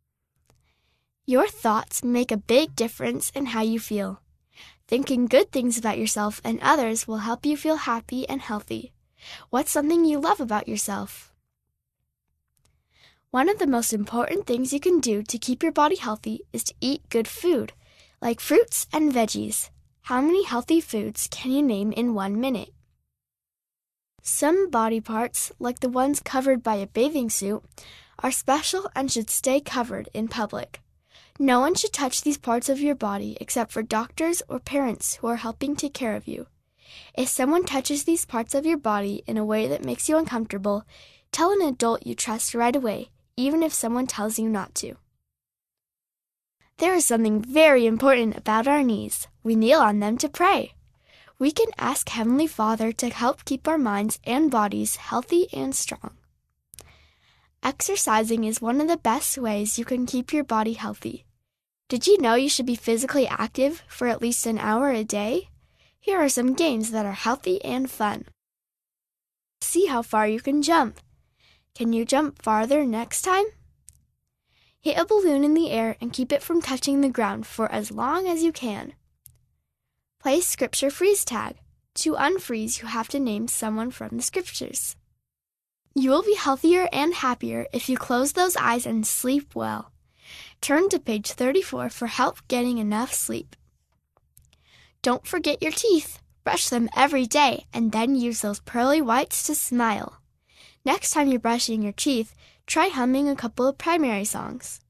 [SPEAKER 3] Your thoughts make a big difference in how you feel. Thinking good things about yourself and others will help you feel happy and healthy. What's something you love about yourself? One of the most important things you can do to keep your body healthy is to eat good food, like fruits and veggies. How many healthy foods can you name in one minute? Some body parts, like the ones covered by a bathing suit, are special and should stay covered in public. No one should touch these parts of your body except for doctors or parents who are helping take care of you. If someone touches these parts of your body in a way that makes you uncomfortable, tell an adult you trust right away, even if someone tells you not to. There is something very important about our knees. We kneel on them to pray. We can ask Heavenly Father to help keep our minds and bodies healthy and strong. Exercising is one of the best ways you can keep your body healthy. Did you know you should be physically active for at least an hour a day? Here are some games that are healthy and fun. See how far you can jump. Can you jump farther next time? Hit a balloon in the air and keep it from touching the ground for as long as you can. Play Scripture Freeze Tag. To unfreeze, you have to name someone from the Scriptures. You will be healthier and happier if you close those eyes and sleep well. Turn to page thirty-four for help getting enough sleep. Don't forget your teeth. Brush them every day and then use those pearly whites to smile. Next time you're brushing your teeth, try humming a couple of primary songs.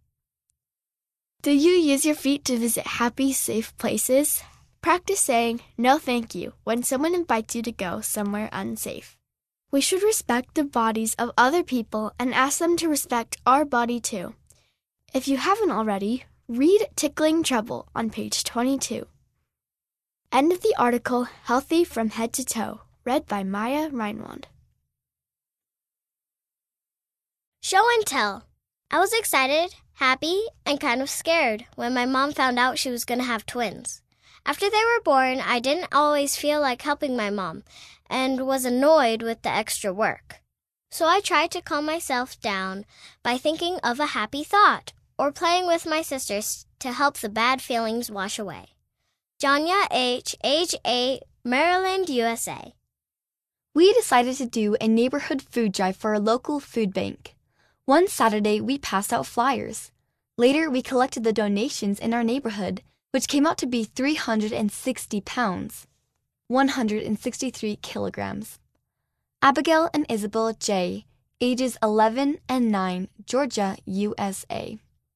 [SPEAKER 3] Do you use your feet to visit happy, safe places? Practice saying no thank you when someone invites you to go somewhere unsafe. We should respect the bodies of other people and ask them to respect our body too. If you haven't already, read Tickling Trouble on page twenty-two. End of the article, Healthy from Head to Toe, read by Maya Reinwand.
[SPEAKER 4] Show and tell. I was excited, happy, and kind of scared when my mom found out she was going to have twins. After they were born, I didn't always feel like helping my mom and was annoyed with the extra work. So I tried to calm myself down by thinking of a happy thought or playing with my sisters to help the bad feelings wash away. Janya H., age eight, Maryland, U S A.
[SPEAKER 11] We decided to do a neighborhood food drive for a local food bank. One Saturday, we passed out flyers. Later, we collected the donations in our neighborhood, which came out to be three hundred sixty pounds, one hundred sixty-three kilograms. Abigail and Isabel J., ages eleven and nine, Georgia, U S A.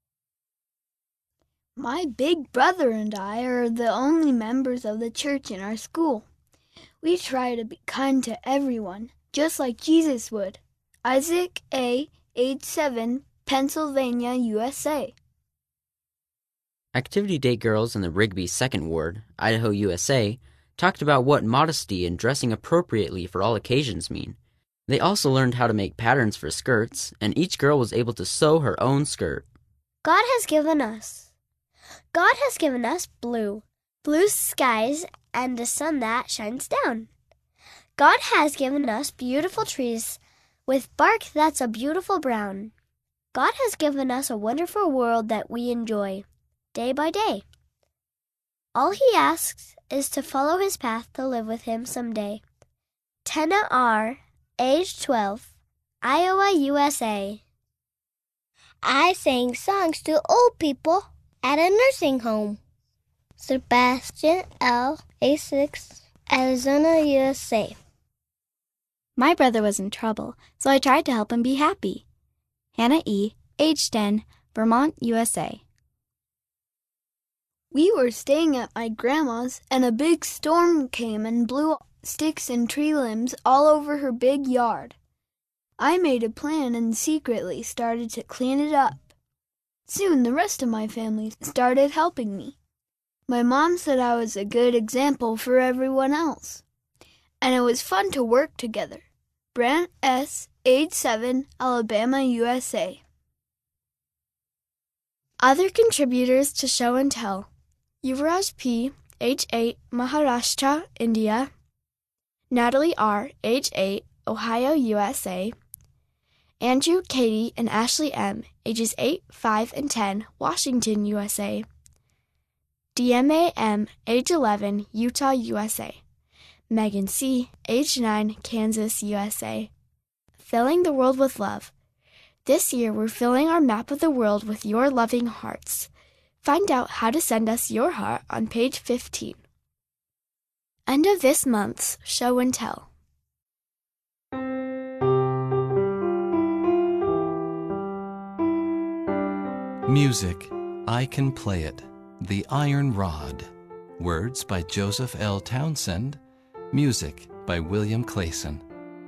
[SPEAKER 3] My big brother and I are the only members of the church in our school. We try to be kind to everyone, just like Jesus would. Isaac A., age seven, Pennsylvania, U S A.
[SPEAKER 14] Activity Day girls in the Rigby Second Ward, Idaho, U S A, talked about what modesty and dressing appropriately for all occasions mean. They also learned how to make patterns for skirts, and each girl was able to sew her own skirt.
[SPEAKER 4] God has given us. God has given us blue, blue skies, and a sun that shines down. God has given us beautiful trees with bark that's a beautiful brown. God has given us a wonderful world that we enjoy, day by day. All he asks is to follow his path to live with him someday. Tenna R., age twelve, Iowa, U S A. I sang songs to old people at a nursing home. Sebastian L., age six, Arizona, U S A.
[SPEAKER 6] My brother was in trouble, so I tried to help him be happy. Hannah E., age ten, Vermont, U S A.
[SPEAKER 3] We were staying at my grandma's, and a big storm came and blew sticks and tree limbs all over her big yard. I made a plan and secretly started to clean it up. Soon the rest of my family started helping me. My mom said I was a good example for everyone else. And it was fun to work together. Brant S., age seven, Alabama, U S A.
[SPEAKER 6] Other contributors to Show and Tell. Yuvraj P., age eight, Maharashtra, India. Natalie R., age eight, Ohio, U S A. Andrew, Katie, and Ashley M., ages eight, five, and ten, Washington, U S A. D M A M., age eleven, Utah, U S A. Megan C., age nine, Kansas, U S A. Filling the World with Love. This year, we're filling our map of the world with your loving hearts. Find out how to send us your heart on page fifteen. End of this month's Show and Tell.
[SPEAKER 1] Music, I Can Play It, The Iron Rod. Words by Joseph L. Townsend. Music by William Clayson.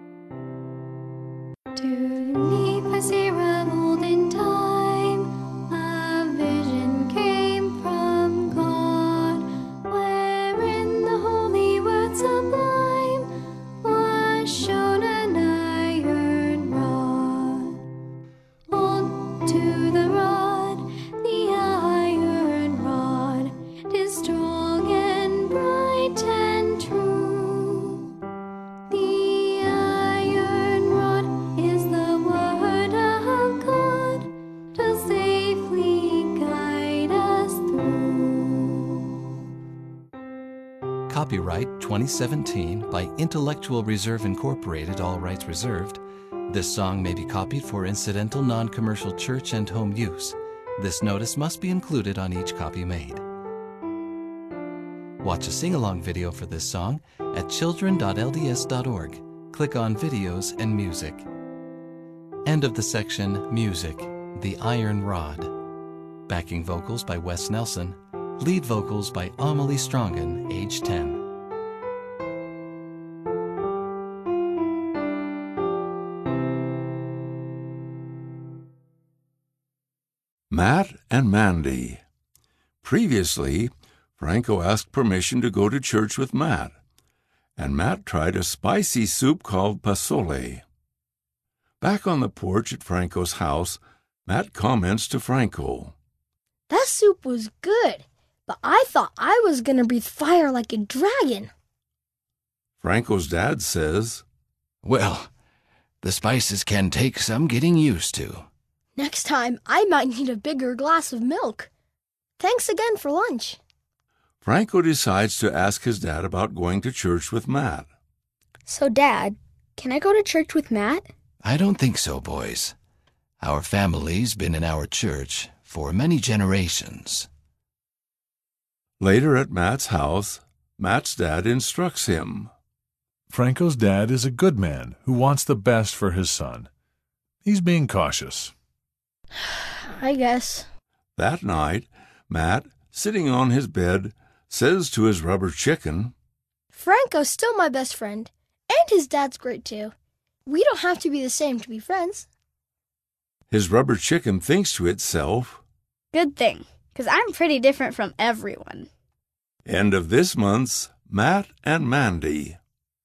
[SPEAKER 22] To leap a zero olden time, a vision came from God, wherein the holy word sublime was shown an iron rod. Hold to the rod, the iron rod, 'tis strong and bright and true. The iron rod is the word of God to safely guide us through.
[SPEAKER 1] Copyright twenty seventeen by Intellectual Reserve Incorporated, all rights reserved. This song may be copied for incidental non-commercial church and home use. This notice must be included on each copy made. Watch a sing-along video for this song at children dot L D S dot org. Click on Videos and Music. End of the section Music, The Iron Rod. Backing vocals by Wes Nelson. Lead vocals by Amelie Strongen, age ten.
[SPEAKER 23] Matt and Mandy. Previously, Franco asked permission to go to church with Matt, and Matt tried a spicy soup called pasole. Back on the porch at Franco's house, Matt comments to Franco.
[SPEAKER 19] That soup was good, but I thought I was going to breathe fire like a dragon.
[SPEAKER 23] Franco's dad says,
[SPEAKER 1] Well, the spices can take some getting used to.
[SPEAKER 19] Next time, I might need a bigger glass of milk. Thanks again for lunch.
[SPEAKER 23] Franco decides to ask his dad about going to church with Matt.
[SPEAKER 12] So, Dad, can I go to church with Matt?
[SPEAKER 1] I don't think so, boys. Our family's been in our church for many generations.
[SPEAKER 23] Later at Matt's house, Matt's dad instructs him.
[SPEAKER 17] Franco's dad is a good man who wants the best for his son. He's being cautious.
[SPEAKER 19] I guess.
[SPEAKER 23] That night, Matt, sitting on his bed, says to his rubber chicken,
[SPEAKER 19] Franco's still my best friend, and his dad's great too. We don't have to be the same to be friends.
[SPEAKER 23] His rubber chicken thinks to itself,
[SPEAKER 12] Good thing, because I'm pretty different from everyone.
[SPEAKER 23] End of this month's Matt and Mandy.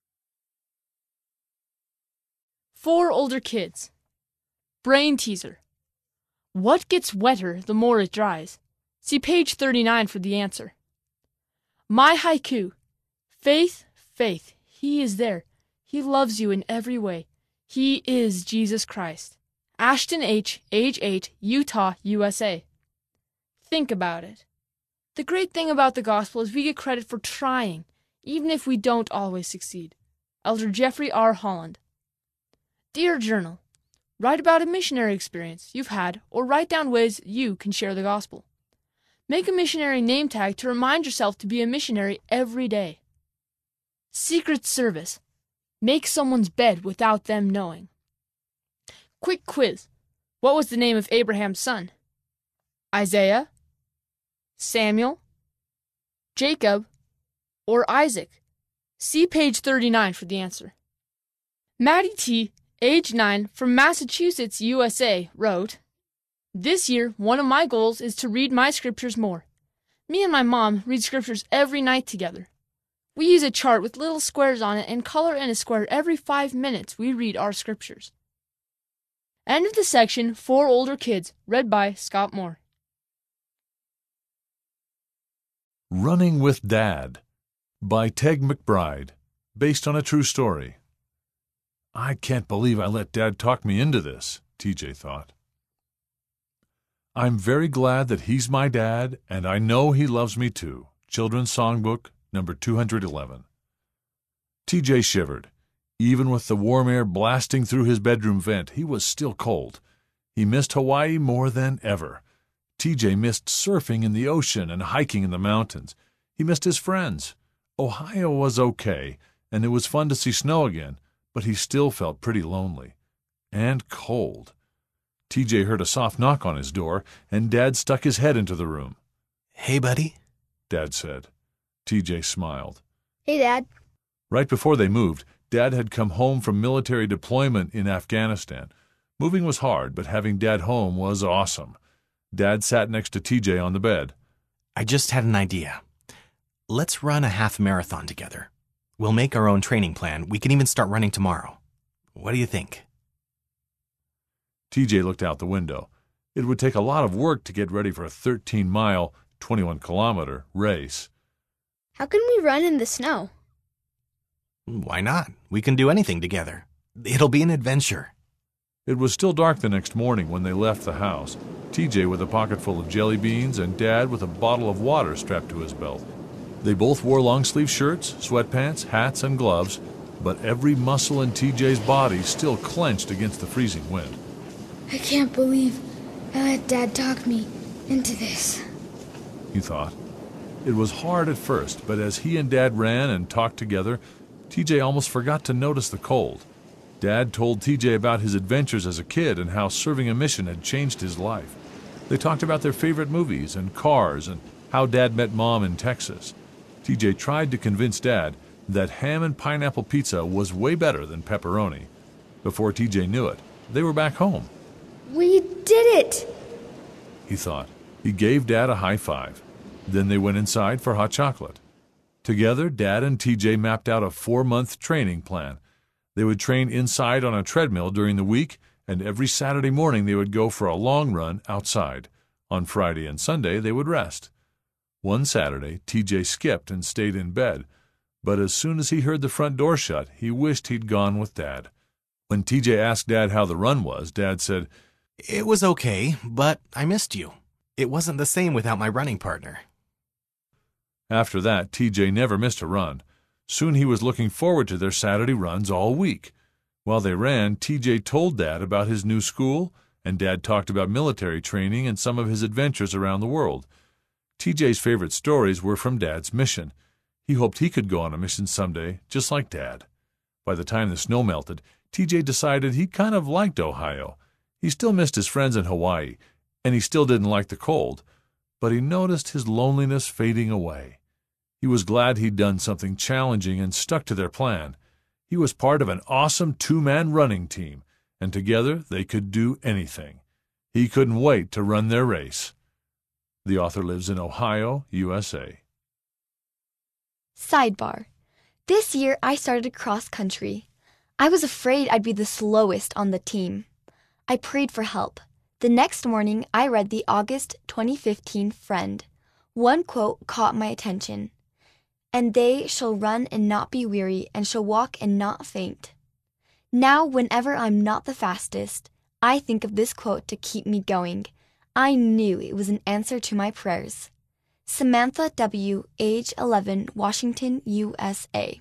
[SPEAKER 8] Four older kids. Brain teaser. What gets wetter the more it dries? See page thirty-nine for the answer. My haiku. Faith, faith, he is there. He loves you in every way. He is Jesus Christ. Ashton H., age eight, Utah, U S A. Think about it. The great thing about the gospel is we get credit for trying, even if we don't always succeed. Elder Jeffrey R. Holland. Dear Journal, write about a missionary experience you've had or write down ways you can share the gospel. Make a missionary name tag to remind yourself to be a missionary every day. Secret service. Make someone's bed without them knowing. Quick quiz. What was the name of Abraham's son? Isaiah, Samuel, Jacob, or Isaac? See page thirty-nine for the answer. Maddie T., age nine, from Massachusetts, U S A, wrote, This year, one of my goals is to read my scriptures more. Me and my mom read scriptures every night together. We use a chart with little squares on it and color in a square every five minutes we read our scriptures. End of the section, Four Older Kids, read by Scott Moore.
[SPEAKER 17] Running with Dad by Ted McBride, based on a true story. I can't believe I let Dad talk me into this, T J thought. I'm very glad that he's my dad, and I know he loves me too. Children's Songbook, number two hundred eleven. T J shivered. Even with the warm air blasting through his bedroom vent, he was still cold. He missed Hawaii more than ever. T J missed surfing in the ocean and hiking in the mountains. He missed his friends. Ohio was okay, and it was fun to see snow again, but he still felt pretty lonely. And cold. T J heard a soft knock on his door, and Dad stuck his head into the room.
[SPEAKER 13] Hey, buddy,
[SPEAKER 17] Dad said. T J smiled.
[SPEAKER 12] Hey, Dad.
[SPEAKER 17] Right before they moved, Dad had come home from military deployment in Afghanistan. Moving was hard, but having Dad home was awesome. Dad sat next to T J on the bed.
[SPEAKER 13] I just had an idea. Let's run a half marathon together. We'll make our own training plan. We can even start running tomorrow. What do you think?
[SPEAKER 17] T J looked out the window. It would take a lot of work to get ready for a thirteen-mile, twenty-one kilometer race.
[SPEAKER 12] How can we run in the snow?
[SPEAKER 13] Why not? We can do anything together. It'll be an adventure.
[SPEAKER 17] It was still dark the next morning when they left the house, T J with a pocket full of jelly beans and Dad with a bottle of water strapped to his belt. They both wore long-sleeve shirts, sweatpants, hats, and gloves, but every muscle in T J's body still clenched against the freezing wind.
[SPEAKER 12] I can't believe I let Dad talk me into this,
[SPEAKER 17] he thought. It was hard at first, but as he and Dad ran and talked together, T J almost forgot to notice the cold. Dad told T J about his adventures as a kid and how serving a mission had changed his life. They talked about their favorite movies and cars and how Dad met Mom in Texas. T J tried to convince Dad that ham and pineapple pizza was way better than pepperoni. Before T J knew it, they were back home.
[SPEAKER 12] We did it,
[SPEAKER 17] he thought. He gave Dad a high five. Then they went inside for hot chocolate. Together, Dad and T J mapped out a four-month training plan. They would train inside on a treadmill during the week and every Saturday morning they would go for a long run outside. On Friday and Sunday they would rest. One Saturday, T J skipped and stayed in bed, but as soon as he heard the front door shut, he wished he'd gone with Dad. When T J asked Dad how the run was, Dad said,
[SPEAKER 13] "It was okay, but I missed you. It wasn't the same without my running partner."
[SPEAKER 17] After that, T J never missed a run. Soon he was looking forward to their Saturday runs all week. While they ran, T J told Dad about his new school, and Dad talked about military training and some of his adventures around the world. T J's favorite stories were from Dad's mission. He hoped he could go on a mission someday, just like Dad. By the time the snow melted, T J decided he kind of liked Ohio. He still missed his friends in Hawaii, and he still didn't like the cold, but he noticed his loneliness fading away. He was glad he'd done something challenging and stuck to their plan. He was part of an awesome two-man running team, and together they could do anything. He couldn't wait to run their race. The author lives in Ohio, U S A.
[SPEAKER 11] Sidebar. This year I started cross country. I was afraid I'd be the slowest on the team. I prayed for help. The next morning I read the August twenty fifteen Friend. One quote caught my attention. "And they shall run and not be weary, and shall walk and not faint." Now, whenever I'm not the fastest, I think of this quote to keep me going. I knew it was an answer to my prayers. Samantha W., age eleven, Washington, U S A.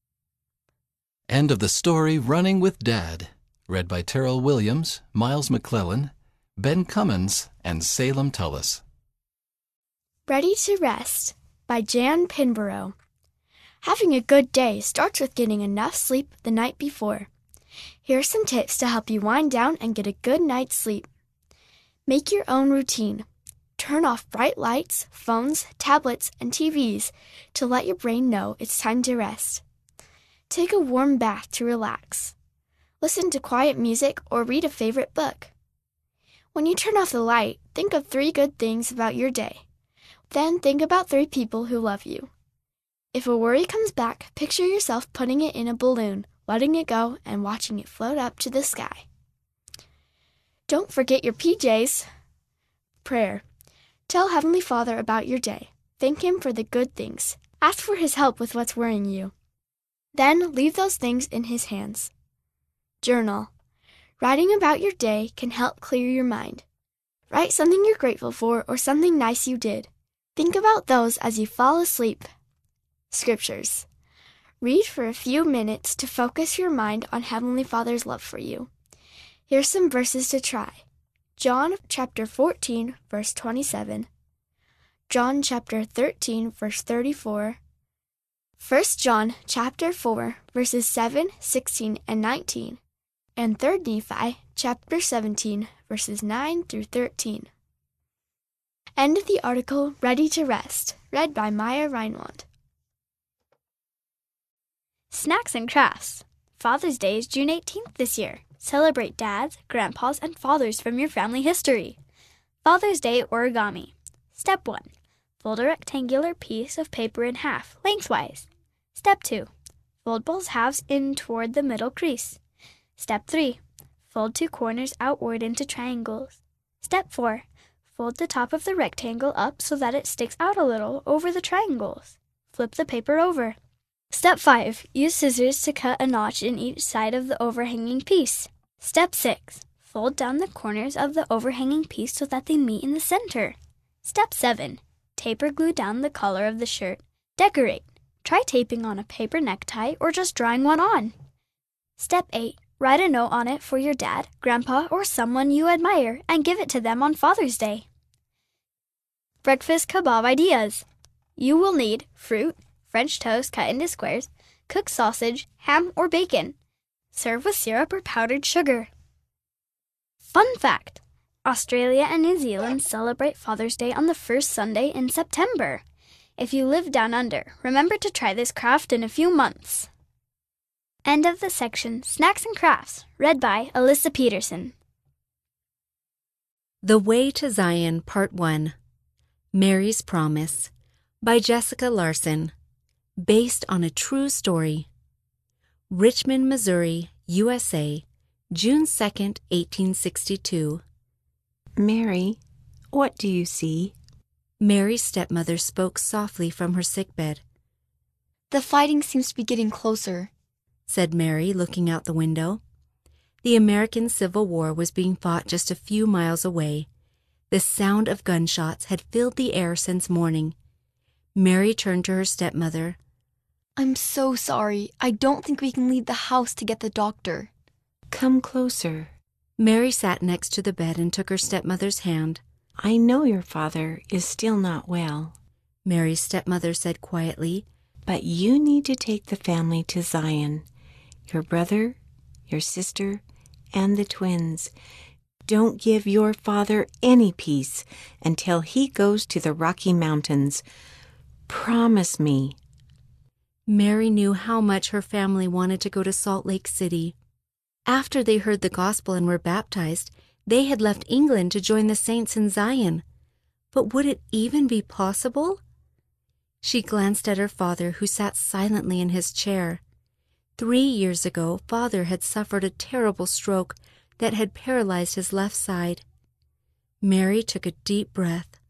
[SPEAKER 1] End of the story Running with Dad, read by Terrell Williams, Miles McClellan, Ben Cummins, and Salem Tullis.
[SPEAKER 3] Ready to Rest by Jan Pinborough. Having a good day starts with getting enough sleep the night before. Here are some tips to help you wind down and get a good night's sleep. Make your own routine. Turn off bright lights, phones, tablets, and T Vs to let your brain know it's time to rest. Take a warm bath to relax. Listen to quiet music or read a favorite book. When you turn off the light, think of three good things about your day. Then think about three people who love you. If a worry comes back, picture yourself putting it in a balloon, letting it go, and watching it float up to the sky. Don't forget your P Js. Prayer. Tell Heavenly Father about your day. Thank Him for the good things. Ask for His help with what's worrying you. Then leave those things in His hands. Journal. Writing about your day can help clear your mind. Write something you're grateful for or something nice you did. Think about those as you fall asleep. Scriptures. Read for a few minutes to focus your mind on Heavenly Father's love for you. Here's some verses to try. John chapter fourteen, verse twenty-seven. John chapter thirteen, verse thirty-four. First John chapter four, verses seven, sixteen, and nineteen. And Third Nephi chapter seventeen, verses nine through thirteen. End of the article Ready to Rest, read by Maya Reinwand. Snacks and Crafts. Father's Day is June eighteenth this year. Celebrate dads, grandpas, and fathers from your family history. Father's Day Origami. Step one. Fold a rectangular piece of paper in half, lengthwise. Step two. Fold both halves in toward the middle crease. Step three. Fold two corners outward into triangles. Step four. Fold the top of the rectangle up so that it sticks out a little over the triangles. Flip the paper over. Step five. Use scissors to cut a notch in each side of the overhanging piece. Step six. Fold down the corners of the overhanging piece so that they meet in the center. Step seven. Tape or glue down the collar of the shirt. Decorate. Try taping on a paper necktie or just drawing one on. Step eight. Write a note on it for your dad, grandpa, or someone you admire and give it to them on Father's Day. Breakfast kebab ideas. You will need fruit, French toast cut into squares, cooked sausage, ham, or bacon. Serve with syrup or powdered sugar. Fun fact. Australia and New Zealand celebrate Father's Day on the first Sunday in September. If you live down under, remember to try this craft in a few months. End of the section Snacks and Crafts, read by Alyssa Peterson.
[SPEAKER 21] The Way to Zion, Part one. Mary's Promise by Jessica Larson. Based on a true story. Richmond, Missouri, U S A, June second, eighteen sixty-two.
[SPEAKER 9] Mary, what do you see?
[SPEAKER 21] Mary's stepmother spoke softly from her sickbed.
[SPEAKER 11] The fighting seems to be getting closer,
[SPEAKER 21] said Mary, looking out the window. The American Civil War was being fought just a few miles away. The sound of gunshots had filled the air since morning. Mary turned to her stepmother.
[SPEAKER 11] I'm so sorry. I don't think we can leave the house to get the doctor.
[SPEAKER 9] Come closer.
[SPEAKER 21] Mary sat next to the bed and took her stepmother's hand.
[SPEAKER 9] I know your father is still not well,
[SPEAKER 21] Mary's stepmother said quietly.
[SPEAKER 9] But you need to take the family to Zion. Your brother, your sister, and the twins. Don't give your father any peace until he goes to the Rocky Mountains. Promise me.
[SPEAKER 21] Mary knew how much her family wanted to go to Salt Lake City. After they heard the gospel and were baptized, they had left England to join the saints in Zion. But would it even be possible? She glanced at her father, who sat silently in his chair. Three years ago, Father had suffered a terrible stroke that had paralyzed his left side. Mary took a deep breath.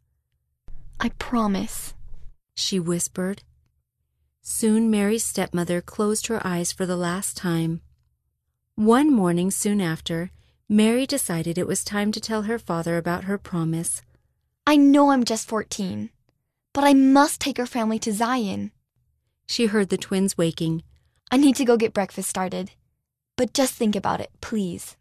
[SPEAKER 11] I promise,
[SPEAKER 21] she whispered. Soon Mary's stepmother closed her eyes for the last time. One morning soon after, Mary decided it was time to tell her father about her promise.
[SPEAKER 11] I know I'm just fourteen, but I must take our family to Zion.
[SPEAKER 21] She heard the twins waking.
[SPEAKER 11] I need to go get breakfast started. But just think about it, please.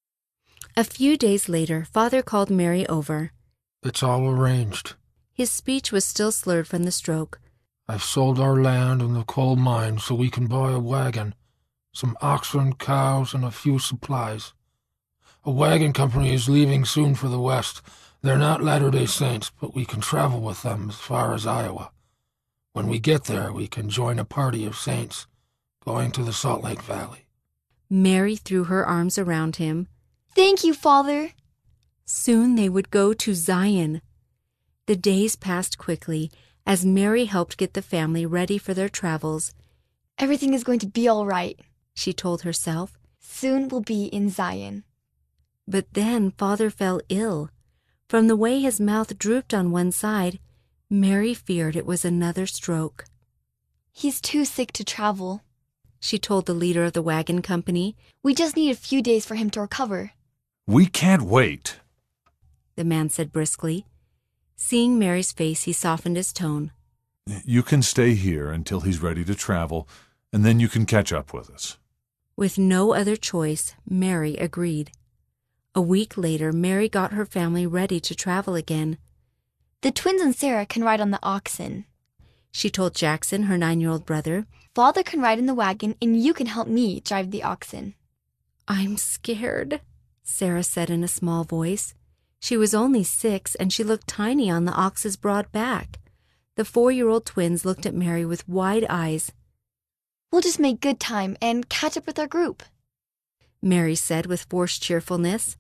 [SPEAKER 21] A few days later, Father called Mary over.
[SPEAKER 15] It's all arranged.
[SPEAKER 21] His speech was still slurred from the stroke.
[SPEAKER 15] I've sold our land and the coal mine so we can buy a wagon, some oxen, cows, and a few supplies. A wagon company is leaving soon for the west. They're not Latter-day Saints, but we can travel with them as far as Iowa. When we get there, we can join a party of saints going to the Salt Lake Valley.
[SPEAKER 21] Mary threw her arms around him.
[SPEAKER 11] Thank you, Father.
[SPEAKER 21] Soon they would go to Zion. The days passed quickly as Mary helped get the family ready for their travels.
[SPEAKER 11] Everything is going to be all right,
[SPEAKER 21] she told herself.
[SPEAKER 11] Soon we'll be in Zion.
[SPEAKER 21] But then Father fell ill. From the way his mouth drooped on one side, Mary feared it was another stroke.
[SPEAKER 11] He's too sick to travel,
[SPEAKER 21] she told the leader of the wagon company.
[SPEAKER 11] We just need a few days for him to recover.
[SPEAKER 17] We can't wait,
[SPEAKER 21] the man said briskly. Seeing Mary's face, he softened his tone.
[SPEAKER 17] You can stay here until he's ready to travel, and then you can catch up with us.
[SPEAKER 21] With no other choice, Mary agreed. A week later, Mary got her family ready to travel again.
[SPEAKER 11] The twins and Sarah can ride on the oxen,
[SPEAKER 21] she told Jackson, her nine-year-old brother.
[SPEAKER 11] Father can ride in the wagon, and you can help me drive the oxen.
[SPEAKER 21] I'm scared, Sarah said in a small voice. She was only six, and she looked tiny on the ox's broad back. The four-year-old twins looked at Mary with wide eyes.
[SPEAKER 11] We'll just make good time and catch up with our group,
[SPEAKER 21] Mary said with forced cheerfulness.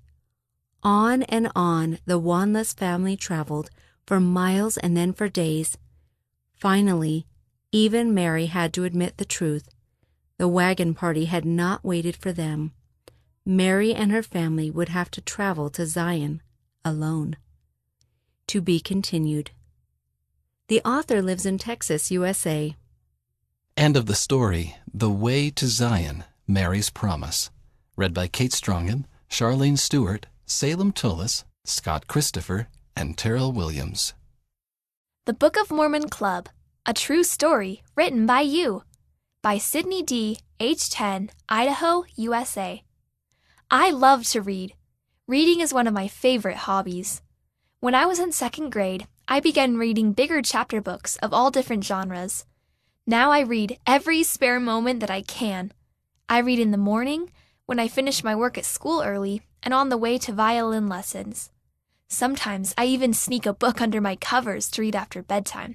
[SPEAKER 21] On and on the Wanless family traveled, for miles and then for days. Finally, even Mary had to admit the truth. The wagon party had not waited for them. Mary and her family would have to travel to Zion alone. To be continued. The author lives in Texas, U S A.
[SPEAKER 1] End of the story, The Way to Zion, Mary's Promise. Read by Kate Strongen, Charlene Stewart, Salem Tullis, Scott Christopher, and Terrell Williams.
[SPEAKER 3] The Book of Mormon Club, A True Story, written by you. By Sydney D., age ten, Idaho, U S A. I love to read. Reading is one of my favorite hobbies. When I was in second grade, I began reading bigger chapter books of all different genres. Now I read every spare moment that I can. I read in the morning, when I finish my work at school early, and on the way to violin lessons. Sometimes I even sneak a book under my covers to read after bedtime.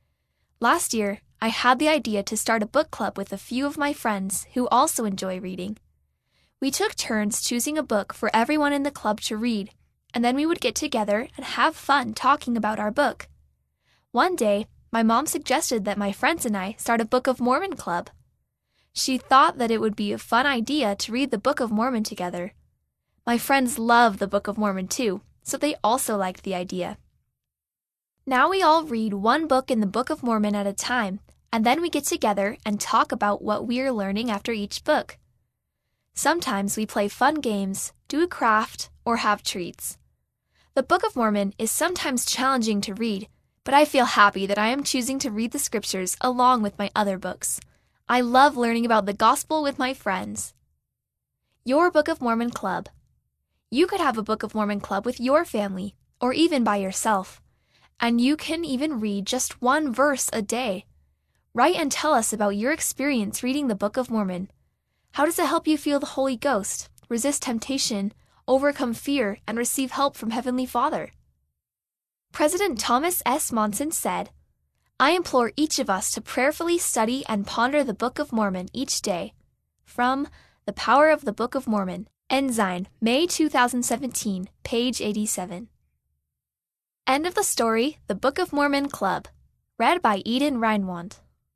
[SPEAKER 3] Last year, I had the idea to start a book club with a few of my friends who also enjoy reading. We took turns choosing a book for everyone in the club to read, and then we would get together and have fun talking about our book. One day, my mom suggested that my friends and I start a Book of Mormon club.
[SPEAKER 2] She thought that it would be a fun idea to read the Book of Mormon together. My friends love the Book of Mormon too, so they also liked the idea. Now we all read one book in the Book of Mormon at a time, and then we get together and talk about what we are learning after each book. Sometimes we play fun games, do a craft, or have treats. The Book of Mormon is sometimes challenging to read, but I feel happy that I am choosing to read the scriptures along with my other books. I love learning about the gospel with my friends. Your Book of Mormon Club. You could have a Book of Mormon club with your family, or even by yourself. And you can even read just one verse a day. Write and tell us about your experience reading the Book of Mormon. How does it help you feel the Holy Ghost, resist temptation, overcome fear, and receive help from Heavenly Father? President Thomas S. Monson said, "I implore each of us to prayerfully study and ponder the Book of Mormon each day." From The Power of the Book of Mormon, Ensign, May two thousand seventeen, page eighty-seven. End of the story, The Book of Mormon Club. Read by Eden Reinwand.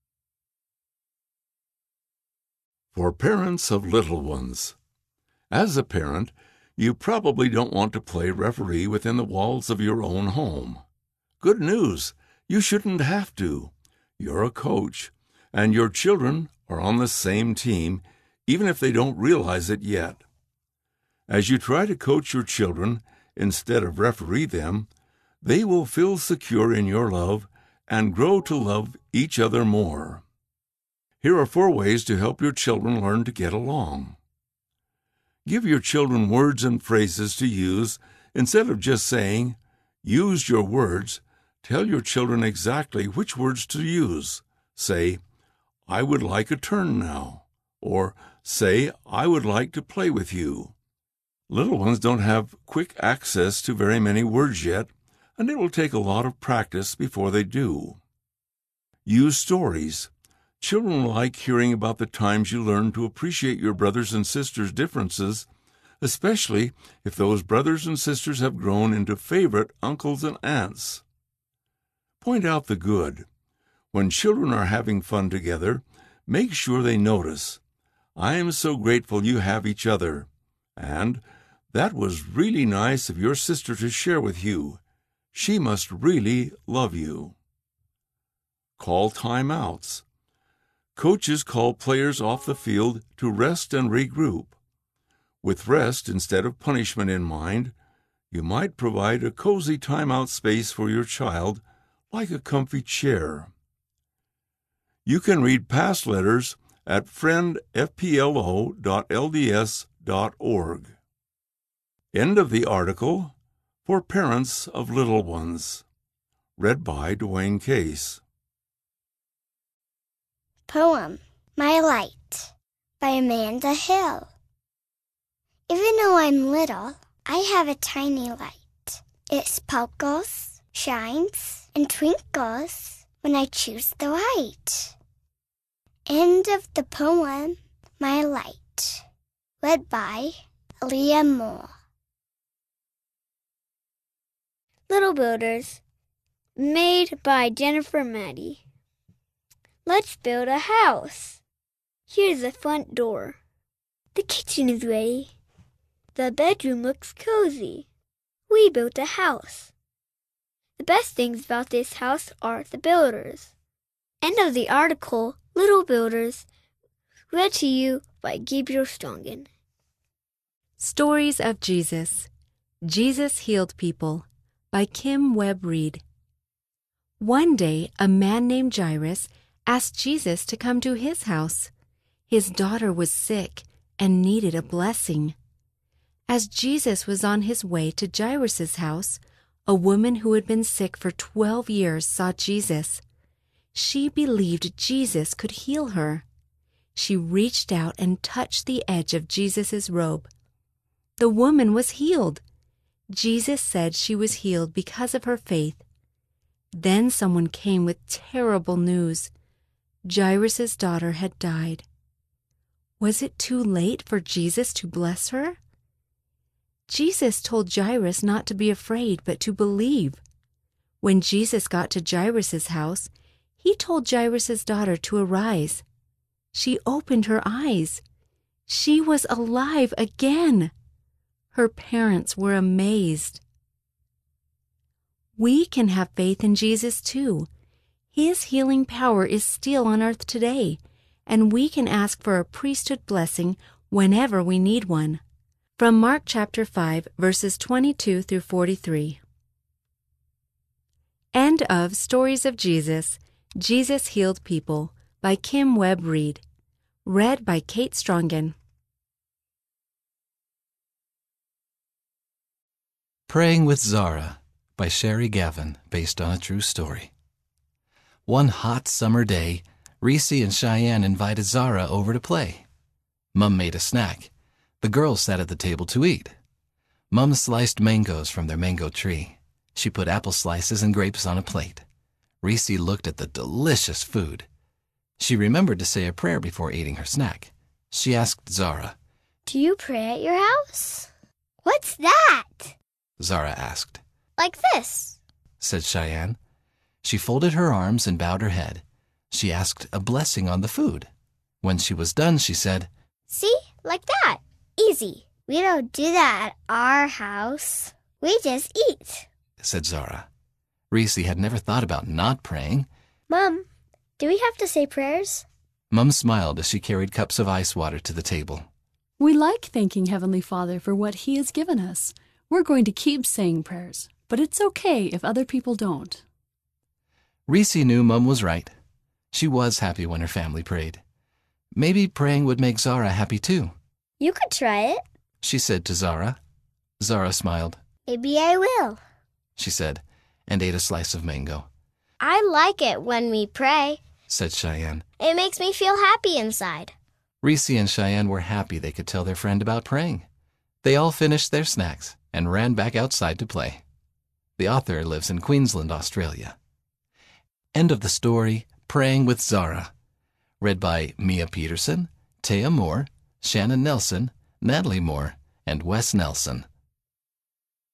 [SPEAKER 23] For parents of little ones. As a parent, you probably don't want to play referee within the walls of your own home. Good news! You shouldn't have to. You're a coach, and your children are on the same team, even if they don't realize it yet. As you try to coach your children instead of referee them, they will feel secure in your love and grow to love each other more. Here are four ways to help your children learn to get along. Give your children words and phrases to use instead of just saying, "Use your words." Tell your children exactly which words to use. Say, "I would like a turn now," or say, "I would like to play with you." Little ones don't have quick access to very many words yet, and it will take a lot of practice before they do. Use stories. Children like hearing about the times you learned to appreciate your brothers and sisters' differences, especially if those brothers and sisters have grown into favorite uncles and aunts. Point out the good. When children are having fun together, make sure they notice, "I am so grateful you have each other," and "That was really nice of your sister to share with you. She must really love you." Call timeouts. Coaches call players off the field to rest and regroup. With rest instead of punishment in mind, you might provide a cozy timeout space for your child, like a comfy chair. You can read past letters at friend f p l o dot l d s dot org. End of the article For Parents of Little Ones. Read by Dwayne Case.
[SPEAKER 4] Poem, My Light, by Amanda Hill. Even though I'm little, I have a tiny light. It sparkles, shines, and twinkles when I choose the light. End of the poem, My Light, read by Aaliyah Moore.
[SPEAKER 16] Little Builders, made by Jennifer Maddie. Let's build a house. Here's the front door. The kitchen is ready. The bedroom looks cozy. We built a house. The best things about this house are the builders. End of the article, Little Builders, read to you by Gabriel Strongen.
[SPEAKER 21] Stories of Jesus. Jesus Healed People by Kim Webb Reed. One day, a man named Jairus asked Jesus to come to his house. His daughter was sick and needed a blessing. As Jesus was on his way to Jairus' house, a woman who had been sick for twelve years saw Jesus. She believed Jesus could heal her. She reached out and touched the edge of Jesus' robe. The woman was healed. Jesus said she was healed because of her faith. Then someone came with terrible news. Jairus' daughter had died. Was it too late for Jesus to bless her? Jesus told Jairus not to be afraid, but to believe. When Jesus got to Jairus' house, he told Jairus' daughter to arise. She opened her eyes. She was alive again. Her parents were amazed. We can have faith in Jesus too. His healing power is still on earth today, and we can ask for a priesthood blessing whenever we need one. From Mark chapter five, verses twenty-two through forty-three. End of Stories of Jesus, Jesus Healed People by Kim Webb Reed. Read by Kate Strongen.
[SPEAKER 1] Praying with Zara by Sherry Gavin, based on a true story. One hot summer day, Reese and Cheyenne invited Zara over to play. Mum made a snack. The girls sat at the table to eat. Mum sliced mangoes from their mango tree. She put apple slices and grapes on a plate. Reese looked at the delicious food. She remembered to say a prayer before eating her snack. She asked Zara,
[SPEAKER 4] "Do you pray at your house?" "What's that?"
[SPEAKER 1] Zara asked.
[SPEAKER 4] "Like this,"
[SPEAKER 1] said Cheyenne. She folded her arms and bowed her head. She asked a blessing on the food. When she was done, she said,
[SPEAKER 4] "See? Like that. Easy. We don't do that at our house. We just eat,"
[SPEAKER 1] said Zara. Reese had never thought about not praying.
[SPEAKER 4] "Mom, do we have to say prayers?"
[SPEAKER 1] Mum smiled as she carried cups of ice water to the table.
[SPEAKER 10] We like thanking Heavenly Father for what He has given us. We're going to keep saying prayers, but it's okay if other people don't.
[SPEAKER 1] Reese knew Mum was right. She was happy when her family prayed. Maybe praying would make Zara happy too.
[SPEAKER 4] "You could try it,"
[SPEAKER 1] she said to Zara. Zara smiled.
[SPEAKER 4] "Maybe I will,"
[SPEAKER 1] she said, and ate a slice of mango.
[SPEAKER 4] "I like it when we pray,"
[SPEAKER 1] said Cheyenne.
[SPEAKER 4] "It makes me feel happy inside."
[SPEAKER 1] Reese and Cheyenne were happy they could tell their friend about praying. They all finished their snacks and ran back outside to play. The author lives in Queensland, Australia. End of the story, Praying with Zara. Read by Mia Peterson, Taya Moore, Shannon Nelson, Natalie Moore, and Wes Nelson.